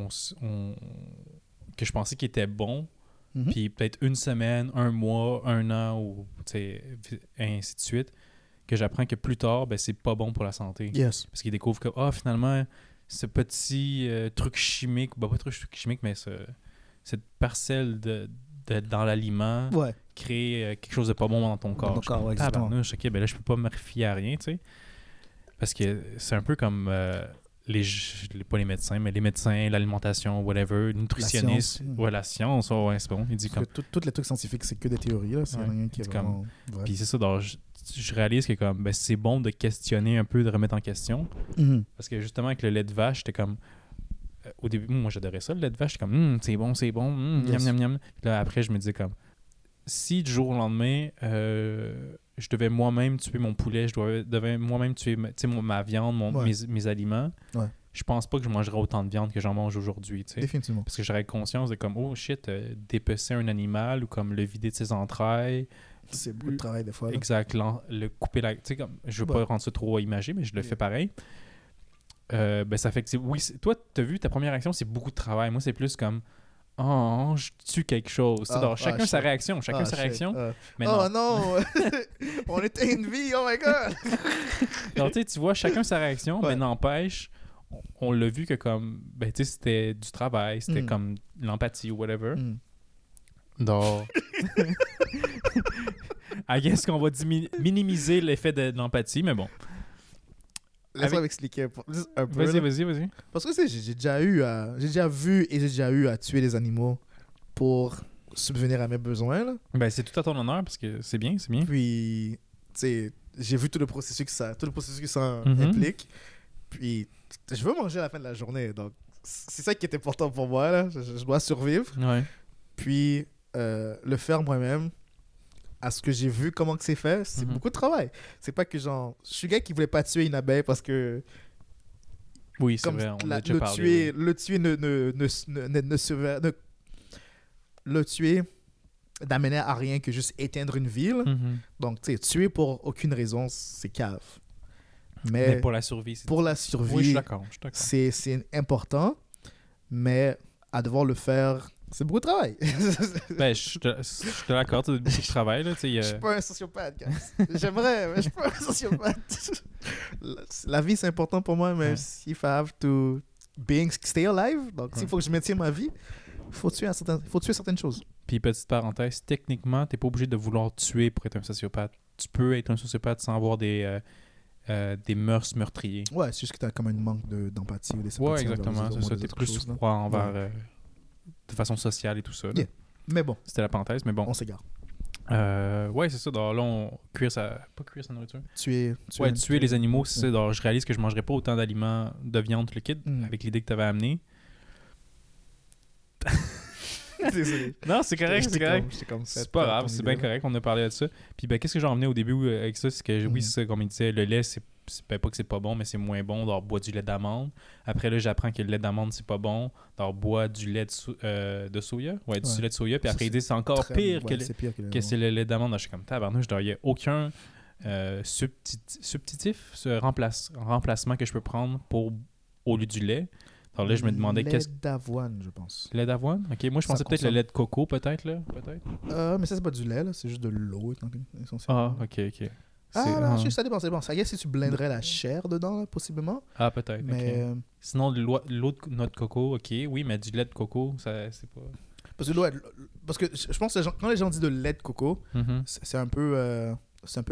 je pensais qu'ils étaient bons. Puis peut-être une semaine, un mois, un an, ou ainsi de suite, que j'apprends que plus tard, ben, c'est pas bon pour la santé. Yes. Parce qu'ils découvrent que, finalement, ce petit truc chimique, pas truc chimique, mais cette parcelle dans l'aliment crée quelque chose de pas bon dans ton corps. Dans ton corps, exactement. OK, ben là, je peux pas me refier à rien, tu sais. Parce que c'est un peu comme... pas les médecins, mais les médecins, l'alimentation, whatever, nutritionnistes, la science, c'est bon. Il dit comme... Tous les trucs scientifiques, c'est que des théories, là. C'est rien qui est vraiment... Puis c'est ça, je réalise que comme, ben, c'est bon de questionner un peu, de remettre en question. Parce que justement, avec le lait de vache, j'étais comme... au début, moi, j'adorais ça, le lait de vache. J'étais comme, c'est bon, yes. Miam, miam. Puis là, après, je me disais comme... Si du jour au lendemain, je devais moi-même tuer mon poulet, je devais moi-même tuer ma viande, mes aliments, je pense pas que je mangerais autant de viande que j'en mange aujourd'hui. T'sais. Définitivement. Parce que j'aurais conscience de comme, oh shit, dépecer un animal ou comme le vider de ses entrailles. C'est beaucoup de travail des fois. Là. Exact. Le couper la... Tu sais, comme, je veux pas rendre ça trop imagé, mais je le fais pareil. Ben ça fait que... toi, t'as vu, ta première action, c'est beaucoup de travail. Moi, c'est plus comme... je tue quelque chose. Chacun sa réaction. Mais non! On était une vie, oh my god! Alors, tu vois, chacun sa réaction, mais n'empêche, on l'a vu que comme, ben, tu sais, c'était du travail, c'était comme l'empathie ou whatever. Donc, I guess qu'on va minimiser l'effet de l'empathie, mais bon. Laisse-moi m'expliquer un peu. Vas-y. Parce que j'ai déjà vu et j'ai déjà eu à tuer des animaux pour subvenir à mes besoins. Là. Ben, c'est tout à ton honneur parce que c'est bien. Puis, tu sais, j'ai vu tout le processus que ça implique. Puis, je veux manger à la fin de la journée. Donc, c'est ça qui est important pour moi. Là. Je dois survivre. Ouais. Puis, le faire moi-même, à ce que j'ai vu comment que c'est fait, c'est beaucoup de travail. C'est pas que genre... Je suis le gars qui voulait pas tuer une abeille parce que... Oui, c'est vrai, on a déjà parlé. Le tuer n'amenait à rien que juste éteindre une ville. Donc, tu sais, tuer pour aucune raison, c'est cave. Mais pour la survie, pour la survie, oui, je suis d'accord. C'est important, mais à devoir le faire... C'est beaucoup de travail. Ben, je te l'accorde, c'est beaucoup de travail. Là, je suis pas un sociopathe, guys. J'aimerais, mais je suis pas un sociopathe. La vie, c'est important pour moi, mais if I have to stay alive, donc s'il faut que je maintienne ma vie, il faut tuer certaines choses. Puis, petite parenthèse, techniquement, t'es pas obligé de vouloir tuer pour être un sociopathe. Tu peux être un sociopathe sans avoir des mœurs meurtriers. Ouais, c'est juste que t'as comme un manque d'empathie ou des sympathies. Ouais, exactement. C'est ça, t'es plus froid envers... de façon sociale et tout ça. Yeah. Mais bon. C'était la parenthèse, mais bon. On s'égare. Ouais, c'est ça. Donc, là, pas cuire sa nourriture. Tuer les animaux, c'est ça. Donc, je réalise que je ne mangerais pas autant d'aliments de viande liquide avec l'idée que tu avais amenée. Désolé. Non, c'est correct, c'est correct. C'est pas grave, c'est bien idée, correct, on a parlé de ça. Puis, ben, qu'est-ce que j'ai emmené au début avec ça? C'est que, oui, c'est ça, comme il disait, le lait, c'est pas que c'est pas bon, mais c'est moins bon. Donc, bois du lait d'amande. Après, là, j'apprends que le lait d'amande, c'est pas bon. Donc, bois du lait de soya. Ouais, du lait de soya. Puis après, il dit c'est encore pire que c'est le lait d'amande. Je suis comme tabarnouche. Il n'y a aucun substitutif, remplacement que je peux prendre au lieu du lait. Alors là, je me demandais lait d'avoine, je pense. Lait d'avoine? Ok, moi je pensais peut-être le lait de coco, peut-être. Mais ça, c'est pas du lait, là. C'est juste de l'eau, Ah, essentiellement. ok. Ça dépend. Ça y est, si tu blenderais la chair dedans, là, possiblement. Ah, peut-être. Mais... Sinon, de l'eau de noix de coco, ok. Oui, mais du lait de coco, ça, c'est pas... Parce que je pense que quand les gens disent de lait de coco, c'est un peu... ça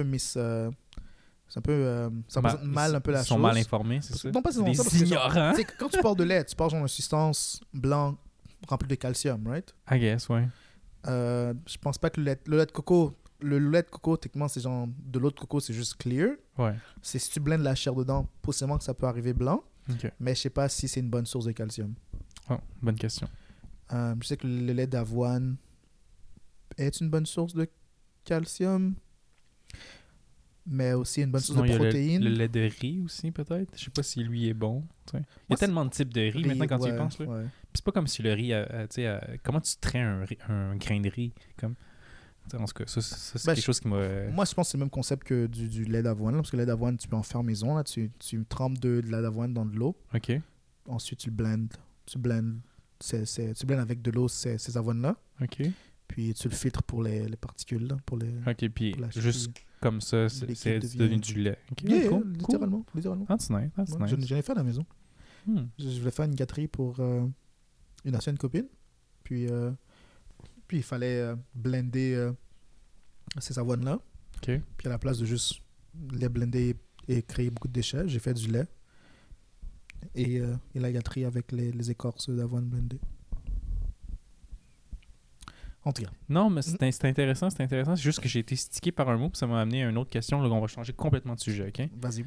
représente mal un peu la chose. Ils sont mal informés, c'est ça? Non, pas des ignorants. Quand tu parles de lait, tu parles d'une substance blanc remplie de calcium, right? I guess, ouais. Je pense pas que le lait de coco... Le lait de coco, techniquement, c'est genre... De l'eau de coco, c'est juste clear. Ouais. C'est si tu blendes la chair dedans, possiblement que ça peut arriver blanc. Ok. Mais je sais pas si c'est une bonne source de calcium. Oh, bonne question. Je sais que le lait d'avoine est une bonne source de calcium, mais aussi une bonne Sinon, source il de y a protéines. le lait de riz aussi, peut-être. Je sais pas si lui est bon. Tu sais. Il y a Moi, tellement de types de riz maintenant quand tu y ouais, penses. Là. ouais. Puis c'est pas comme si le riz, tu sais, comment tu traites un grain de riz comme. Tu sais, en tout cas, ça c'est Ben, quelque chose qui m'a. Moi, je pense que c'est le même concept que du lait d'avoine, là, parce que le lait d'avoine, tu peux en faire maison. Là. Tu trempes de lait d'avoine dans de l'eau. Ok. Ensuite, tu le blends. Tu blends avec de l'eau ces avoines-là. Ok. Puis tu le filtres pour les particules. Là, pour les, Ok, puis pour la juste chimie. comme ça, Liquide c'est devient- devenu du lait. Ok, Yeah, cool, cool. littéralement. littéralement. That's nice, that's Ouais, nice. J'en ai fait à la maison. Hmm. Je voulais faire une gâterie pour une ancienne copine. Puis il fallait blender ces avoines-là. Ok. Puis à la place de juste les blender et créer beaucoup de déchets, j'ai fait du lait et la gâterie avec les écorces d'avoine blendées. En tout cas. Non, mais c'est intéressant, c'est intéressant. C'est juste que j'ai été stické par un mot, puis ça m'a amené à une autre question. Là, on va changer complètement de sujet, ok? Vas-y.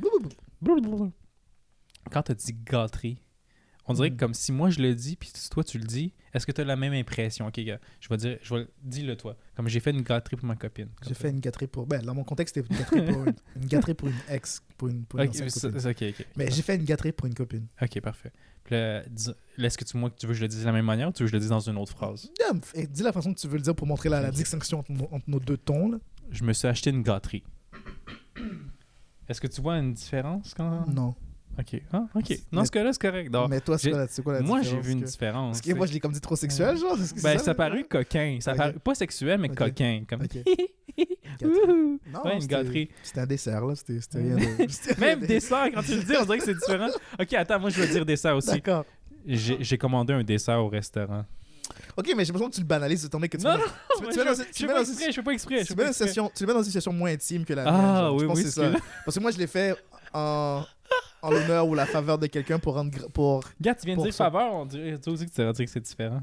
Quand t'as dit gâterie, on dirait que comme si moi je le dis, puis si toi tu le dis, est-ce que t'as la même impression? Ok, gars, dis-le toi. Comme j'ai fait une gâterie pour ma copine. Comme J'ai ça. fait une gâterie pour... Ben, dans mon contexte, c'était une gâterie pour une gâterie pour une ex, pour une Ok, ancienne copine. ok. Mais j'ai fait une gâterie pour une copine. Ok, parfait. Puis là, est-ce que tu veux que je le dise de la même manière ou tu veux que je le dise dans une autre phrase? Et dis la façon que tu veux le dire pour montrer la distinction entre nos deux tons. Là. Je me suis acheté une gâterie. Est-ce que tu vois une différence quand... Non. Ok. Ah, ok. Dans ce cas-là, c'est correct. Donc, Mais toi, c'est quoi la moi, différence? j'ai vu une que- différence. Parce que moi, je l'ai comme dit trop sexuel, genre. Est-ce que c'est Ben, ça paru coquin. Ça Ok. paru pas sexuel, mais Ok. coquin. Comme... Ok. Wouhou! Non, Ouais, une c'était- gâterie. C'était un dessert, là. C'était rien de... c'était rien Même de- dessert, quand tu le dis, on dirait que c'est différent. Ok, attends, moi, je veux dire dessert aussi. D'accord. J'ai commandé un dessert au restaurant. Ok, mais j'ai l'impression que tu le banalises étant donné que tu Non, mets- non, tu mets dans- tu mets dans- je fais pas exprès. tu mets dans une situation- tu le mets dans une situation moins intime que la mienne. Ah, genre. Je oui, pense oui, que c'est c'est ça. Parce que moi, je l'ai fait en l'honneur ou la faveur de quelqu'un pour rendre... pour... Gars, tu viens de Pour dire ça. faveur, on dirait toi aussi que tu vas dire que c'est différent.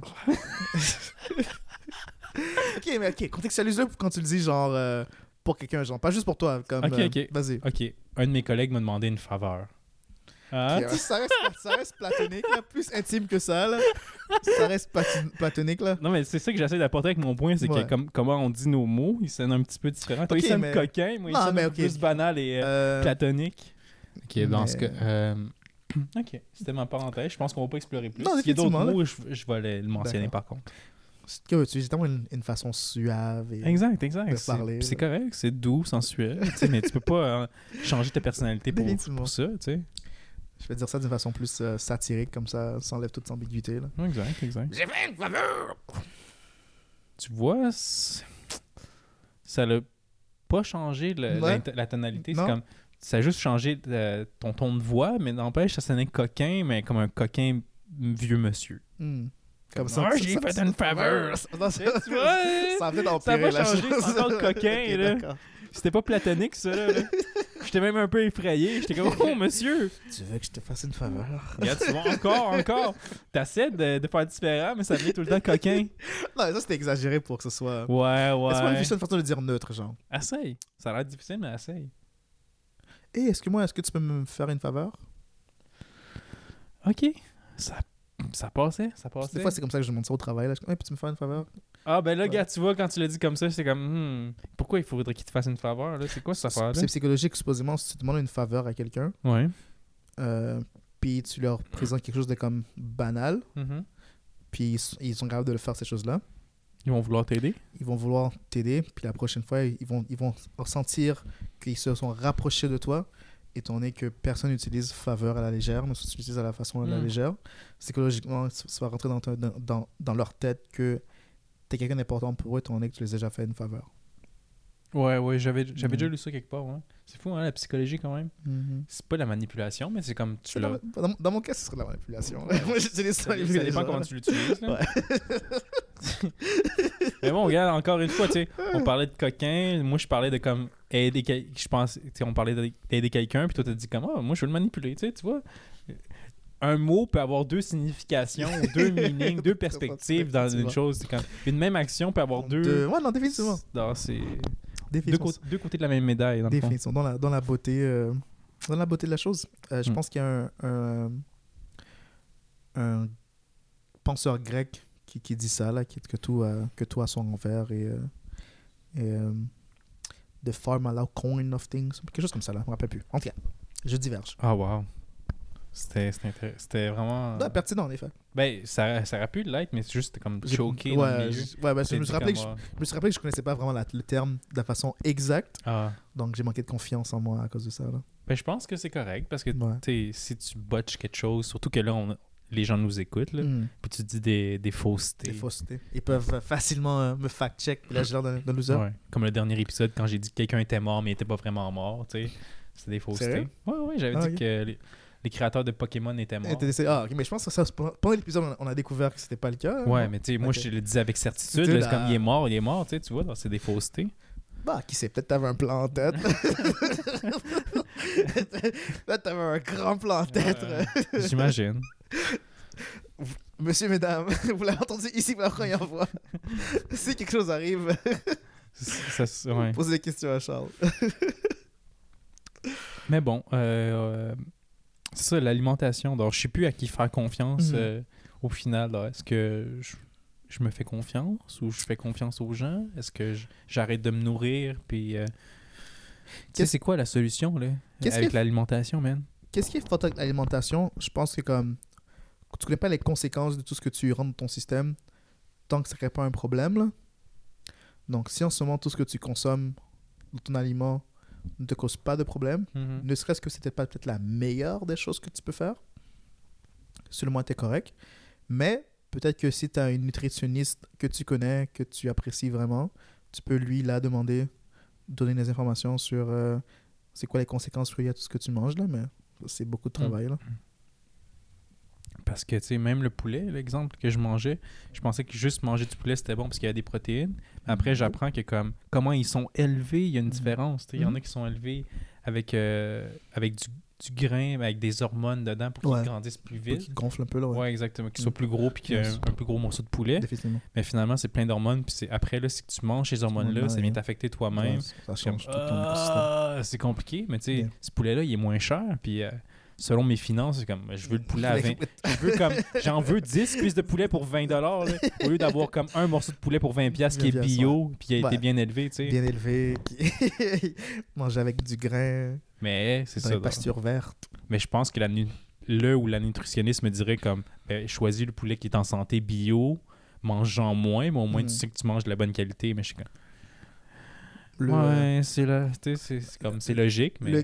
Ok, mais ok, contextualise-le quand tu le dis, genre, pour quelqu'un, genre, pas juste pour toi, comme... Ok, ok. Vas-y. Ok, un de mes collègues m'a demandé une faveur. Ah, Ok, ça reste platonique, là, plus intime que ça, là. Ça reste platonique, là. non, mais c'est ça que j'essaie d'apporter avec mon point, c'est Ouais. que comment on dit nos mots, ils sonnent un petit peu différents. Toi, Ok, ils sonnent mais- coquin, moi, ils Non, sonnent mais un peu ok. plus banal et platonique. Ok, dans mais- ce cas... ok, c'était ma parenthèse. Je pense qu'on va pas explorer plus. Non, S'il y a d'autres effectivement, mots, je vais le mentionner D'accord. par contre. Que tu tellement une façon suave et... Exact. de C'est parler, puis c'est là. correct, c'est doux, sensuel. tu sais, mais tu peux pas changer ta personnalité Définitivement. pour ça, tu sais. Je vais dire ça d'une façon plus satirique, comme ça enlève toute ambiguïté, là. Exact. J'ai fait une faveur! Tu vois, ça n'a pas changé Ouais. la tonalité. Non. C'est comme, ça a juste changé ton ton de voix, mais n'empêche, ça sonnait coquin, mais comme un coquin vieux monsieur. Comme Ah, j'ai fait une faveur. Non, Tu vois, ça a fait ça a empirer pas la changé, chose. c'est encore coquin, Ok, là. d'accord. C'était pas platonique, ça, là. J'étais même un peu effrayé. J'étais comme, oh, monsieur! Tu veux que je te fasse une faveur? Regarde, tu vois, encore. T'essaies de faire différent, mais ça devient tout le temps coquin. Non, mais ça, c'était exagéré pour que ce soit... Ouais. Est-ce que c'est une façon de dire neutre, genre? Essaye. Ça a l'air difficile, mais essaye. Hey, est-ce que tu peux me faire une faveur? Ok. Ça passait. Des fois, c'est comme ça que je demande ça au travail. Là. Je suis comme, hey, peux-tu me faire une faveur? Ah, ben là, Ouais. gars, tu vois, quand tu l'as dit comme ça, c'est comme, pourquoi il faudrait qu'il te fasse une faveur, là? C'est quoi cette affaire-là? C'est psychologique, supposément, si tu demandes une faveur à quelqu'un, Ouais. puis tu leur présentes quelque chose de comme banal, Mhm. puis ils sont capables de le faire, ces choses-là. Ils vont vouloir t'aider? Ils vont vouloir t'aider, puis la prochaine fois, ils vont ressentir qu'ils se sont rapprochés de toi, étant donné que personne n'utilise faveur à la légère, mais tu l'utilises à la façon à la Mm. légère. Psychologiquement, ça va rentrer dans leur tête que t'es quelqu'un d'important pour eux, étant donné que tu les as déjà fait une faveur. Ouais, j'avais Mm. déjà lu ça quelque part, ouais. C'est fou, hein, la psychologie, quand même. C'est pas la manipulation, mais c'est comme tu C'est l'as... dans mon cas, ce serait de la manipulation. Moi, j'utilise ça. Ça dépend comment tu l'utilises, là. Ouais. Mais bon, regarde, encore une fois, tu sais, on parlait de coquin, moi je parlais de comme aider je pense, tu sais, on parlait d'aider quelqu'un, puis toi t'as dit comme, ah, moi je veux le manipuler, tu sais, tu vois. Un mot peut avoir deux significations, deux meanings, deux perspectives dans une chose. C'est comme une même action peut avoir deux. Ouais, non, définitivement. C'est Définitivement. deux côtés de la même médaille, dans le fond. Définition. Dans la beauté de la chose. Je pense qu'il y a un penseur grec qui dit ça, là, que tout a son envers et the farm allow coin of things, quelque chose comme ça, là, je me rappelle plus. En tout cas, je diverge. Ah, wow. C'était vraiment... Ouais, pertinent, en effet. Ben, ça aurait pu l'être, mais c'est juste comme choqué dans le milieu. Je me suis rappelé que je connaissais pas vraiment le terme de la façon exacte, Ah. donc j'ai manqué de confiance en moi à cause de ça, là. Ben, je pense que c'est correct, parce que Ouais. tu sais, si tu botches quelque chose, surtout que là, les gens nous écoutent, là, puis tu dis des faussetés. Des faussetés. Ils peuvent facilement me fact-check, puis là, j'ai l'air d'un loser. Ouais. Comme le dernier épisode, quand j'ai dit que quelqu'un était mort, mais il était pas vraiment mort, tu sais. C'était des faussetés. Sérieux? Ouais, j'avais dit ok. que les créateurs de Pokémon étaient morts. Ok, mais je pense que pendant l'épisode, on a découvert que c'était pas le cas. Ouais, non? mais tu sais, moi, Ok. je te le disais avec certitude. Tu Là, sais, c'est comme il est mort, tu sais, tu vois, donc c'est des faussetés. Bah, qui sait, peut-être t'avais un plan en tête. Peut-être t'avais un grand plan en tête. J'imagine. Monsieur, mesdames, vous l'avez entendu ici pour la première fois. Si quelque chose arrive, Ouais. posez des questions à Charles. Mais bon, c'est ça, l'alimentation. Donc, je sais plus à qui faire confiance au final. Là. Est-ce que je me fais confiance ou je fais confiance aux gens? Est-ce que j'arrête de me nourrir? Puis, tu sais, c'est quoi la solution là, avec l'alimentation, man? Qu'est-ce qui est fort avec l'alimentation? Je pense que comme tu connais pas les conséquences de tout ce que tu rentres dans ton système, tant que ça crée pas un problème, là. Donc, si en ce moment, tout ce que tu consommes dans ton aliment ne te cause pas de problème, ne serait-ce que c'était pas peut-être la meilleure des choses que tu peux faire, seulement t'es correct. Mais peut-être que si tu as une nutritionniste que tu connais, que tu apprécies vraiment, tu peux lui, là, donner des informations sur c'est quoi les conséquences liées à tout ce que tu manges, là, mais c'est beaucoup de travail, là. Parce que, tu sais, même le poulet, l'exemple que je mangeais, je pensais que juste manger du poulet, c'était bon parce qu'il y a des protéines. Mais après, j'apprends que comment ils sont élevés, il y a une différence. Il y en a qui sont élevés avec du grain, avec des hormones dedans pour qu'ils grandissent plus vite. Qu'ils gonflent un peu, là. Ouais, exactement. Qu'ils soient plus gros puis qu'il y ait un plus gros morceau de poulet. Définitivement. Mais finalement, c'est plein d'hormones. Puis après, là, si tu manges ces hormones-là, ça vient t'affecter toi-même. Ouais, ça change tout ton écosystème. C'est compliqué. Mais tu sais, ce poulet-là, il est moins cher. Puis selon mes finances, c'est comme, je veux le poulet à 20. J'en veux 10 cuisses de poulet pour 20$, là, au lieu d'avoir comme un morceau de poulet pour 20$ qui est bio, puis qui a été bien élevé, tu sais. Bien élevé, puis manger avec du grain, mais c'est ça. Dans les pastures vertes. Mais je pense que la nutritionniste me dirait comme, choisis le poulet qui est en santé bio, mange-en moins, mais au moins tu sais que tu manges de la bonne qualité. Mais je suis comme... c'est logique, mais...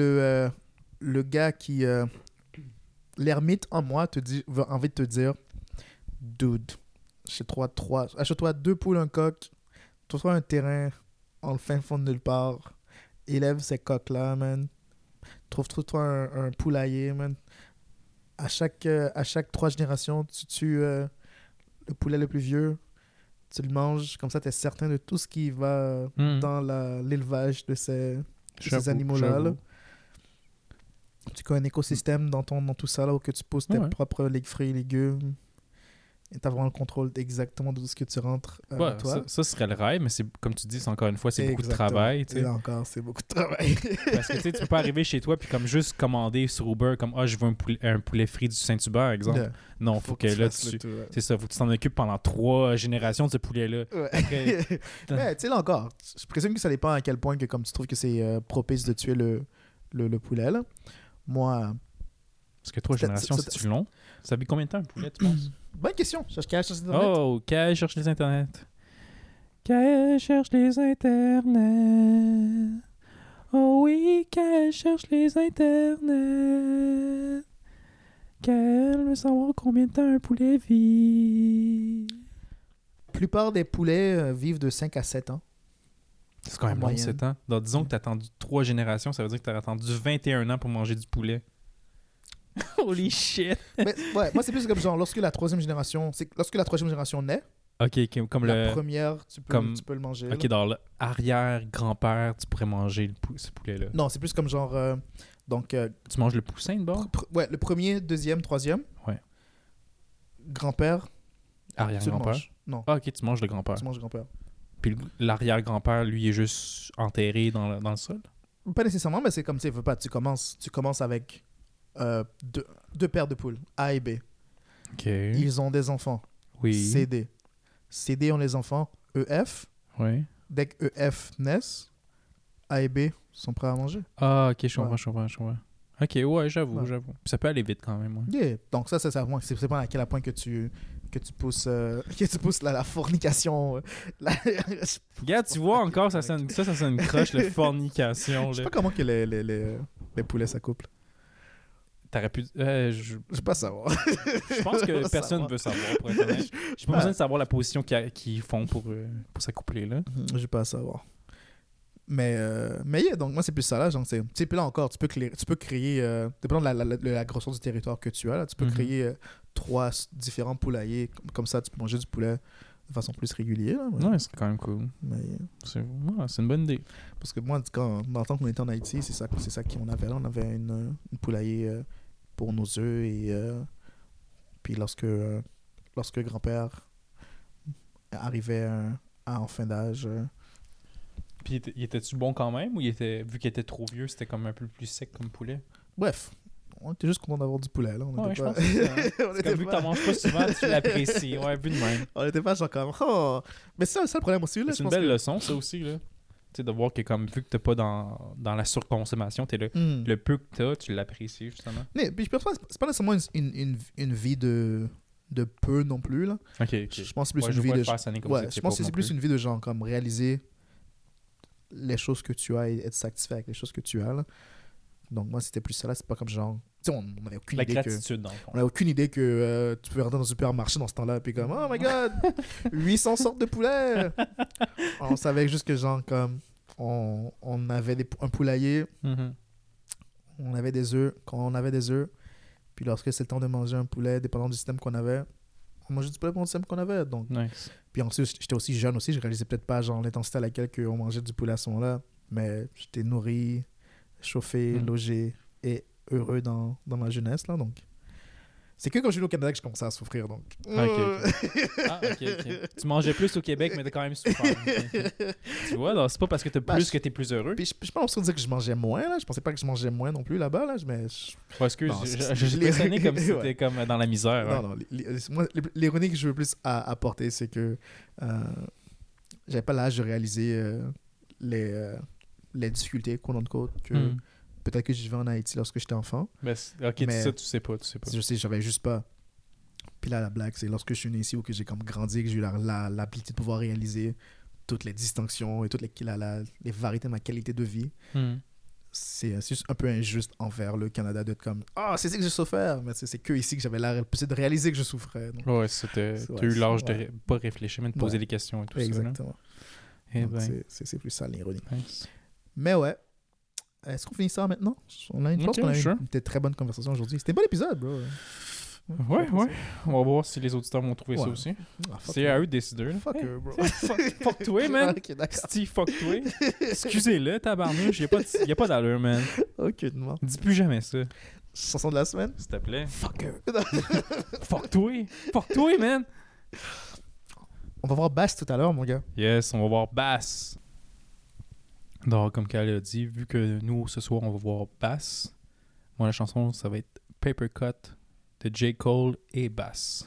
Le gars qui... l'ermite en moi a envie de te dire, dude, achète-toi 2 poules, un coq, trouve-toi un terrain en le fin fond de nulle part, élève ces coqs-là, man. Trouve-toi un poulailler, man. À chaque 3 générations, tu tues le poulet le plus vieux, tu le manges, comme ça tu es certain de tout ce qui va dans l'élevage de ces animaux-là. Là. Tu as un écosystème dans tout ça, là, où que tu poses tes propres fruits et légumes. Et tu as vraiment le contrôle exactement de tout ce que tu rentres à toi. Ça serait le rêve, mais c'est, comme tu dis, encore une fois, c'est beaucoup de travail. Et là encore, c'est beaucoup de travail. Parce que tu peux pas arriver chez toi puis comme juste commander sur Uber, comme je veux un poulet frit du Saint-Hubert, exemple. Yeah. Non, faut que là, c'est ça, faut que tu t'en occupes pendant 3 générations de ce poulet-là. Ouais. Après, tu sais, là encore, je présume que ça dépend à quel point que, comme tu trouves que c'est propice de tuer le poulet, là. Moi... Parce que 3 générations, c'est long. Ça fait combien de temps un poulet, tu penses? Bonne question. Cherche les internets. Oh, Kay cherche les internets. Kay cherche les internets. Oh oui, Kay cherche les internets. Kay veut savoir combien de temps un poulet vit. La plupart des poulets vivent de 5 à 7 ans. C'est quand même long, 7 ans. Donc, disons que tu as attendu 3 générations, ça veut dire que tu as attendu 21 ans pour manger du poulet. Holy shit! Mais, ouais, moi, c'est plus comme genre, lorsque la troisième génération naît, comme la première, tu peux le manger. Ok, dans l'arrière-grand-père, tu pourrais manger ce poulet-là. Non, c'est plus comme genre... tu manges le poussin de bord? Ouais, le premier, deuxième, troisième. Ouais. Grand-père. Arrière-grand-père? Non. Ah, ok, tu manges le grand-père. Tu manges le grand-père. Puis l'arrière-grand-père, lui, est juste enterré dans le sol? Pas nécessairement, mais c'est comme, tu sais, tu commences avec... deux paires de poules, A et B. OK. Ils ont des enfants. Oui. CD. CD ont les enfants. EF. Oui. Dès que EF naissent, A et B sont prêts à manger. Ah, OK, je Ouais. comprends. OK, ouais, j'avoue. Ouais. Puis ça peut aller vite quand même. Ouais. Yeah. Donc ça c'est pas à quel point que tu pousses la fornication. Regarde, tu vois encore, ça sonne une croche, la fornication. Je sais Là. pas comment que les poulets s'accouplent. T'aurais pu... Je veux pas savoir. Je pense Je que veux personne ne savoir. veut savoir, pour être honnête. J'ai pas besoin de savoir la position qu'ils font pour s'accoupler, là. Je veux pas savoir. Mais yeah, donc moi c'est plus ça là, genre c'est, tu sais, puis là encore tu peux créer dépendant de la grosseur du territoire que tu as là, tu peux Mhm. créer 3 différents poulaillers comme ça tu peux manger du poulet de façon plus régulière là, Ouais, c'est quand même cool. mais C'est une bonne idée. parce que moi dans le temps qu'on était en Haïti c'est ça qu'on avait là, on avait une poulailler pour nos œufs et puis lorsque grand-père arrivait en fin d'âge Puis il était-tu bon quand même ou vu qu'il était trop vieux, c'était comme un peu plus sec comme poulet? bref, on était juste content d'avoir du poulet là. Ouais, était je pas... pense que c'est ça. on C'est était comme vu que pas... t'en manges pas souvent, tu l'apprécies. Ouais, vu de même. On était pas genre comme oh. Mais c'est ça le problème aussi là. C'est je une pense belle que... leçon, ça aussi, là. Tu sais, de voir que comme vu que t'es pas dans la surconsommation, t'es là. Le peu que t'as, tu l'apprécies, justement. Mais puis je pense pas c'est pas nécessairement une vie de peu non plus là. OK. Je pense que c'est plus Ouais, une je vie veux pas de te faire sonner comme ouais, si je t'es pense que pauvre c'est non plus plus. une vie de genre comme réaliser les choses que tu as et être satisfait avec les choses que tu as là. Donc moi c'était plus ça là, c'est pas comme genre tu sais on avait aucune La idée que gratitude, dans le fond. on avait aucune idée que tu pouvais rentrer dans un supermarché dans ce temps-là puis comme oh my god 800 sortes de poulet. On savait juste que genre comme on avait un poulailler, Mhm. on avait des œufs, quand on avait des œufs, puis lorsque c'est le temps de manger un poulet, dépendant du système qu'on avait, on mangeait du poulet pour le système qu'on avait. Donc. Nice. Puis ensuite, j'étais aussi jeune aussi, je réalisais peut-être pas genre l'intensité à laquelle on mangeait du poulet à ce moment-là, mais j'étais nourri, chauffé, logé et heureux dans ma jeunesse, là, donc... C'est que quand je suis venu au Canada que je commençais à souffrir, donc... OK. Tu mangeais plus au Québec, mais t'as quand même souffert. Ok. Tu vois, donc c'est pas parce que t'as plus que t'es plus heureux. Puis je suis pas l'impression de dire que je mangeais moins, là. Je pensais pas que je mangeais moins non plus là-bas, là, mais... Parce que Non, je l'ai sonné comme si Ouais. t'étais comme dans la misère. Ouais. Non, moi, l'ironie que je veux plus apporter, c'est que j'avais pas l'âge de réaliser les difficultés, quote-unquote, que peut-être que je vivais en Haïti lorsque j'étais enfant. Mais, ok, Mais- ça, tu sais pas. Je sais, j'avais juste pas. Puis là, la blague, c'est lorsque je suis né ici ou que j'ai comme grandi, que j'ai eu l'habilité de pouvoir réaliser toutes les distinctions et toutes les variétés de ma qualité de vie. C'est juste un peu injuste envers le Canada d'être comme ah c'est ici que j'ai souffert, mais c'est que ici que j'avais l'air de réaliser que je souffrais. Donc, Ouais, t'as eu l'âge de pas réfléchir, mais de poser des questions et tout exactement. ça. Donc, c'est plus ça l'ironie. Mais ouais. Est-ce qu'on finit ça maintenant? Je pense qu'on a eu une très bonne conversation aujourd'hui. C'était un bon épisode, bro. Ouais. On va voir si les auditeurs vont trouver ça Ouais. aussi. Ah, fuck C'est you. à eux de décider. là. Fuck you, bro. Fuck toi, man. Ok, d'accord. Steve, fuck toi. Excusez-le, tabarnouche. Y a pas d'allure, man. Aucunement. Dis plus jamais ça, Chanson de la semaine? s'il te plaît. Fuck you. Fuck toi. Fuck toi, man. On va voir Bass tout à l'heure, mon gars. Yes, on va voir Bass. Donc, comme Kyle a dit, vu que nous, ce soir, on va voir Bass, moi, la chanson, ça va être Paper Cut de J. Cole et Bass.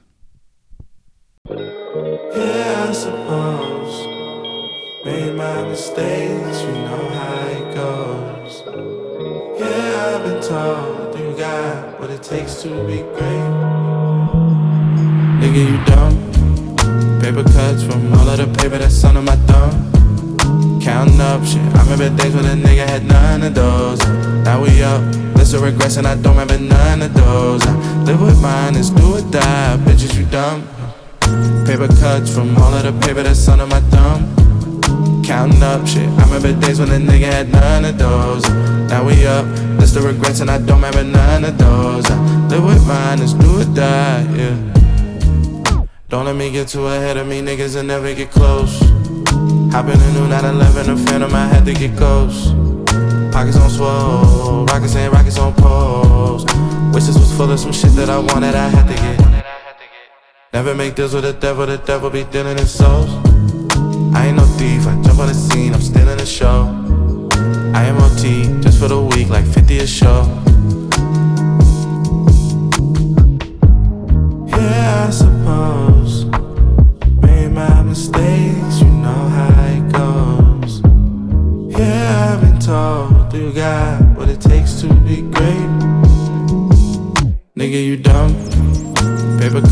Yeah, I suppose. Made my mistakes, you know how it goes. Yeah, I've been told you got what it takes to be great. Nigga, you dumb. Paper cuts from all of the paper that's under my thumb. Counting up shit. I remember days when a nigga had none of those. Now we up, list of regrets, and I don't remember none of those. I live with mine, it's do or die. Bitches, you dumb. Paper cuts from all of the paper that's under my thumb. Counting up shit. I remember days when a nigga had none of those. Now we up, list of regrets, and I don't remember none of those. I live with mine, it's do or die, yeah. Don't let me get too ahead of me, niggas will never get close. Hop in a new 911, a phantom, I had to get ghost. Pockets on swole, rockets and rockets on poles. Wishes was full of some shit that I wanted, I had to get. Never make deals with the devil be dealing in souls. I ain't no thief, I jump on the scene, I'm still in the show. I am OT, just for the week, like 50 a show. Yeah,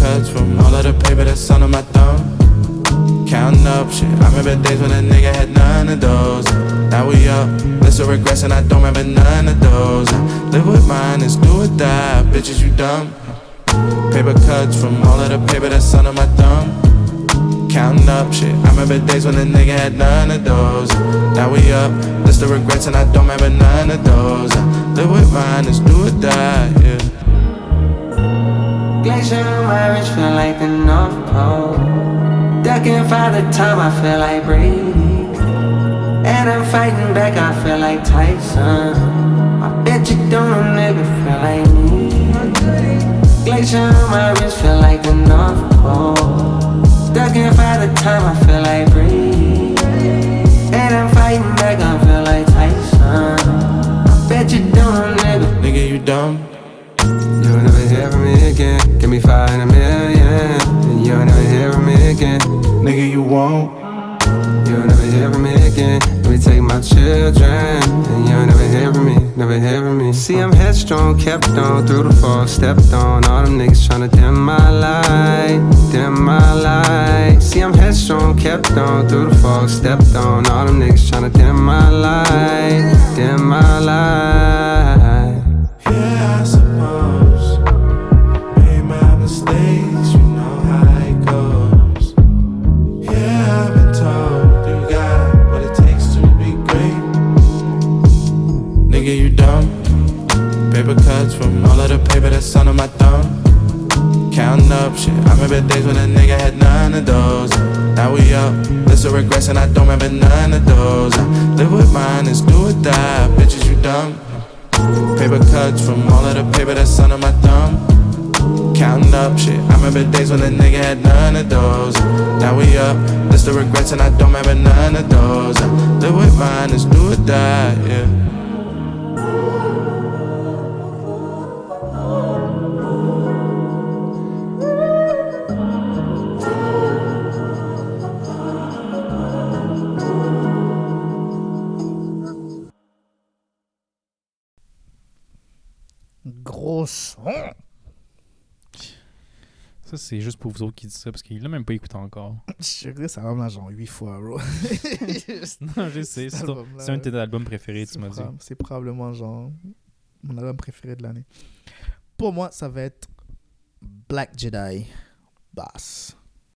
cuts from all of the paper that's under my thumb. Counting up shit, I remember days when a nigga had none of those. Now we up, list of regrets and I don't remember none of those. Live with mine, is do or die, bitches you dumb. Paper cuts from all of the paper that's under my thumb. Counting up shit, I remember days when a nigga had none of those. Now we up, list of regrets and I don't remember none of those. Live with mine, is do or die, yeah. Glacier on my wrist feel like the North Pole. Ducking Father Time, I feel like Brady. And I'm fighting back, I feel like Tyson. I bet you don't, nigga, feel like me. Glacier on my wrist feel like the North Pole. Ducking Father Time, I feel like Brady. And I'm fighting back, I feel like Tyson. I bet you don't, nigga. Nigga, you dumb. You'll never hear from me again. Give me 5 in a million, and you'll never hear from me again. Nigga, you won't. You'll never hear from me again. Let me take my children, and you'll never hear from me, never hear from me. See, I'm headstrong, kept on through the fall, stepped on. All them niggas tryna dim my light, dim my light. See, I'm headstrong, kept on through the fall, stepped on. All them niggas tryna dim my light, dim my light. Yeah, I suppose. Made my mistakes, you know how it goes. Yeah, I've been told you got what it takes to be great. Nigga, you dumb. Paper cuts from all of the paper that's under my thumb. Counting up shit, I remember days when a nigga had none of those. Now we up, list of regrets and I don't remember none of those. Live with mine, is do or die, bitches you dumb. Paper cuts from all of the paper that's under my thumb. Counting up shit, I remember days when a nigga had none of those. Now we up, list of regrets and I don't remember none of those. Live with mine, is do or die, yeah. Gros son. Ça, c'est juste pour vous autres qui disent ça, parce qu'il l'a même pas écouté encore. Je dirais ça va genre 8 fois, bro. Non, je sais. C'est un de tes albums préférés, tu m'as dit. C'est probablement genre mon album préféré de l'année. Pour moi, ça va être Black Jedi Bass.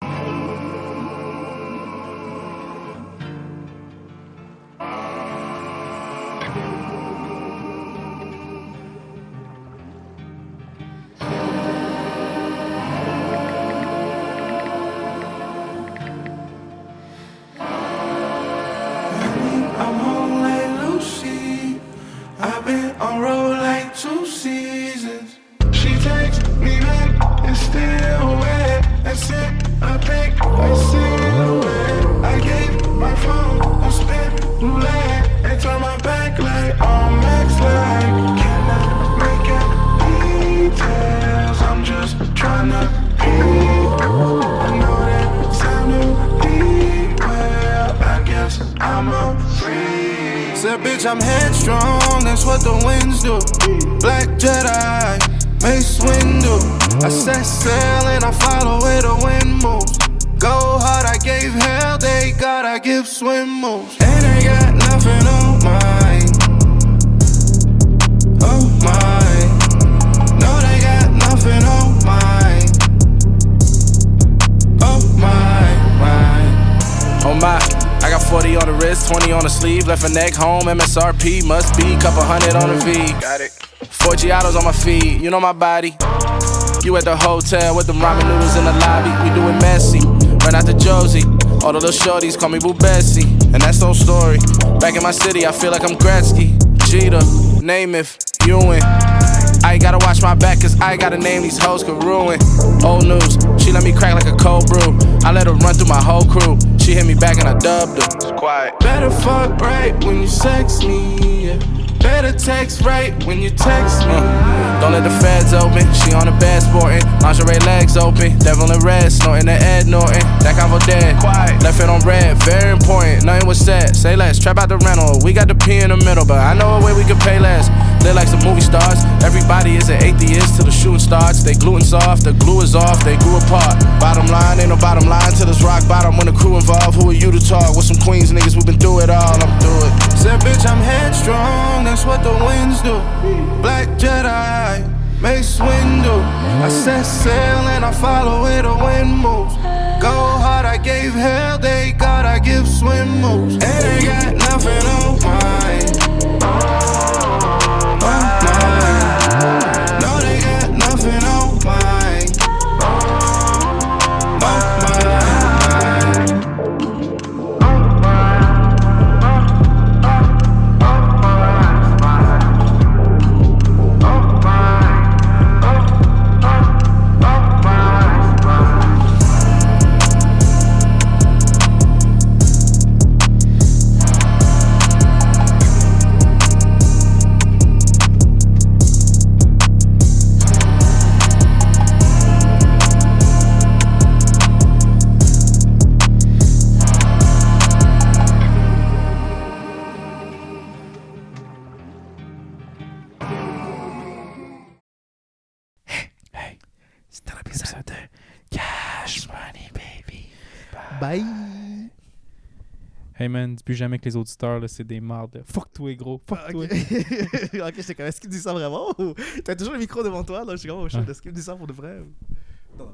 On road like 2 seasons. She takes me back and still wet. That's it, I think I silhouette. I gave my phone a spin roulette and turn my back like on max like. Cannot make out details. I'm just tryna eat. I know that sound new deep. Well, I guess I'm a freak. Said bitch, I'm headstrong, that's what the winds do. Black Jedi, Mace Windu. I set sail and I follow where the wind moves. Go hard, I gave hell, they got, I give swim moves. And I got nothing on mine. Oh my. No, they got nothing on mine. Oh my. Oh my. I got 40 on the wrist, 20 on the sleeve, left a neck home, MSRP, must be, couple hundred on the V. Got it. 4 Giottos on my feet, you know my body. You at the hotel with them ramen noodles in the lobby, we do it messy. Run out to Josie, all the little shorties call me Boo Bessie, and that's no story. Back in my city, I feel like I'm Gretzky, Jeter, Namath, Ewing. I gotta watch my back cause I gotta name these hoes could ruin. Old news, she let me crack like a cold brew. I let her run through my whole crew. She hit me back and I dubbed her. It's quiet. Better fuck right when you sex me, yeah. Better text right when you text me. Don't let the feds open. She on the bed sporting. Lingerie legs open. Devil in red, snorting the Ed Norton. That convo dead. Quiet. Left it on red. Very important. Nothing was said. Say less. Trap out the rental. We got the P in the middle, but I know a way we could pay less. Live like some movie stars. Everybody is an atheist till the shooting starts. They gluten soft. The glue is off. They grew apart. Bottom line ain't no bottom line till it's rock bottom when the crew involved. Who are you to talk? With some Queens niggas, we been through it all. I'm through it. Said bitch, I'm headstrong. That's what the winds do. Black Jedi, Mace Windu. I set sail and I follow where the wind moves. Go hard, I gave hell, they God, I give swim moves. And they got nothing on mine. On mine. No, they got nothing on mine. On mine. C'était l'épisode de Cash Money Baby. Bye! Hey man, dis plus jamais que les auditeurs, là, c'est des mardes. Fuck toi, gros. Fuck toi. Ok, ok, j'étais comme, est-ce qu'il dit ça vraiment? Ou... T'as toujours le micro devant toi, là, je suis comme, oh shit, est-ce qu'il me dit ça pour de vrai? Ou...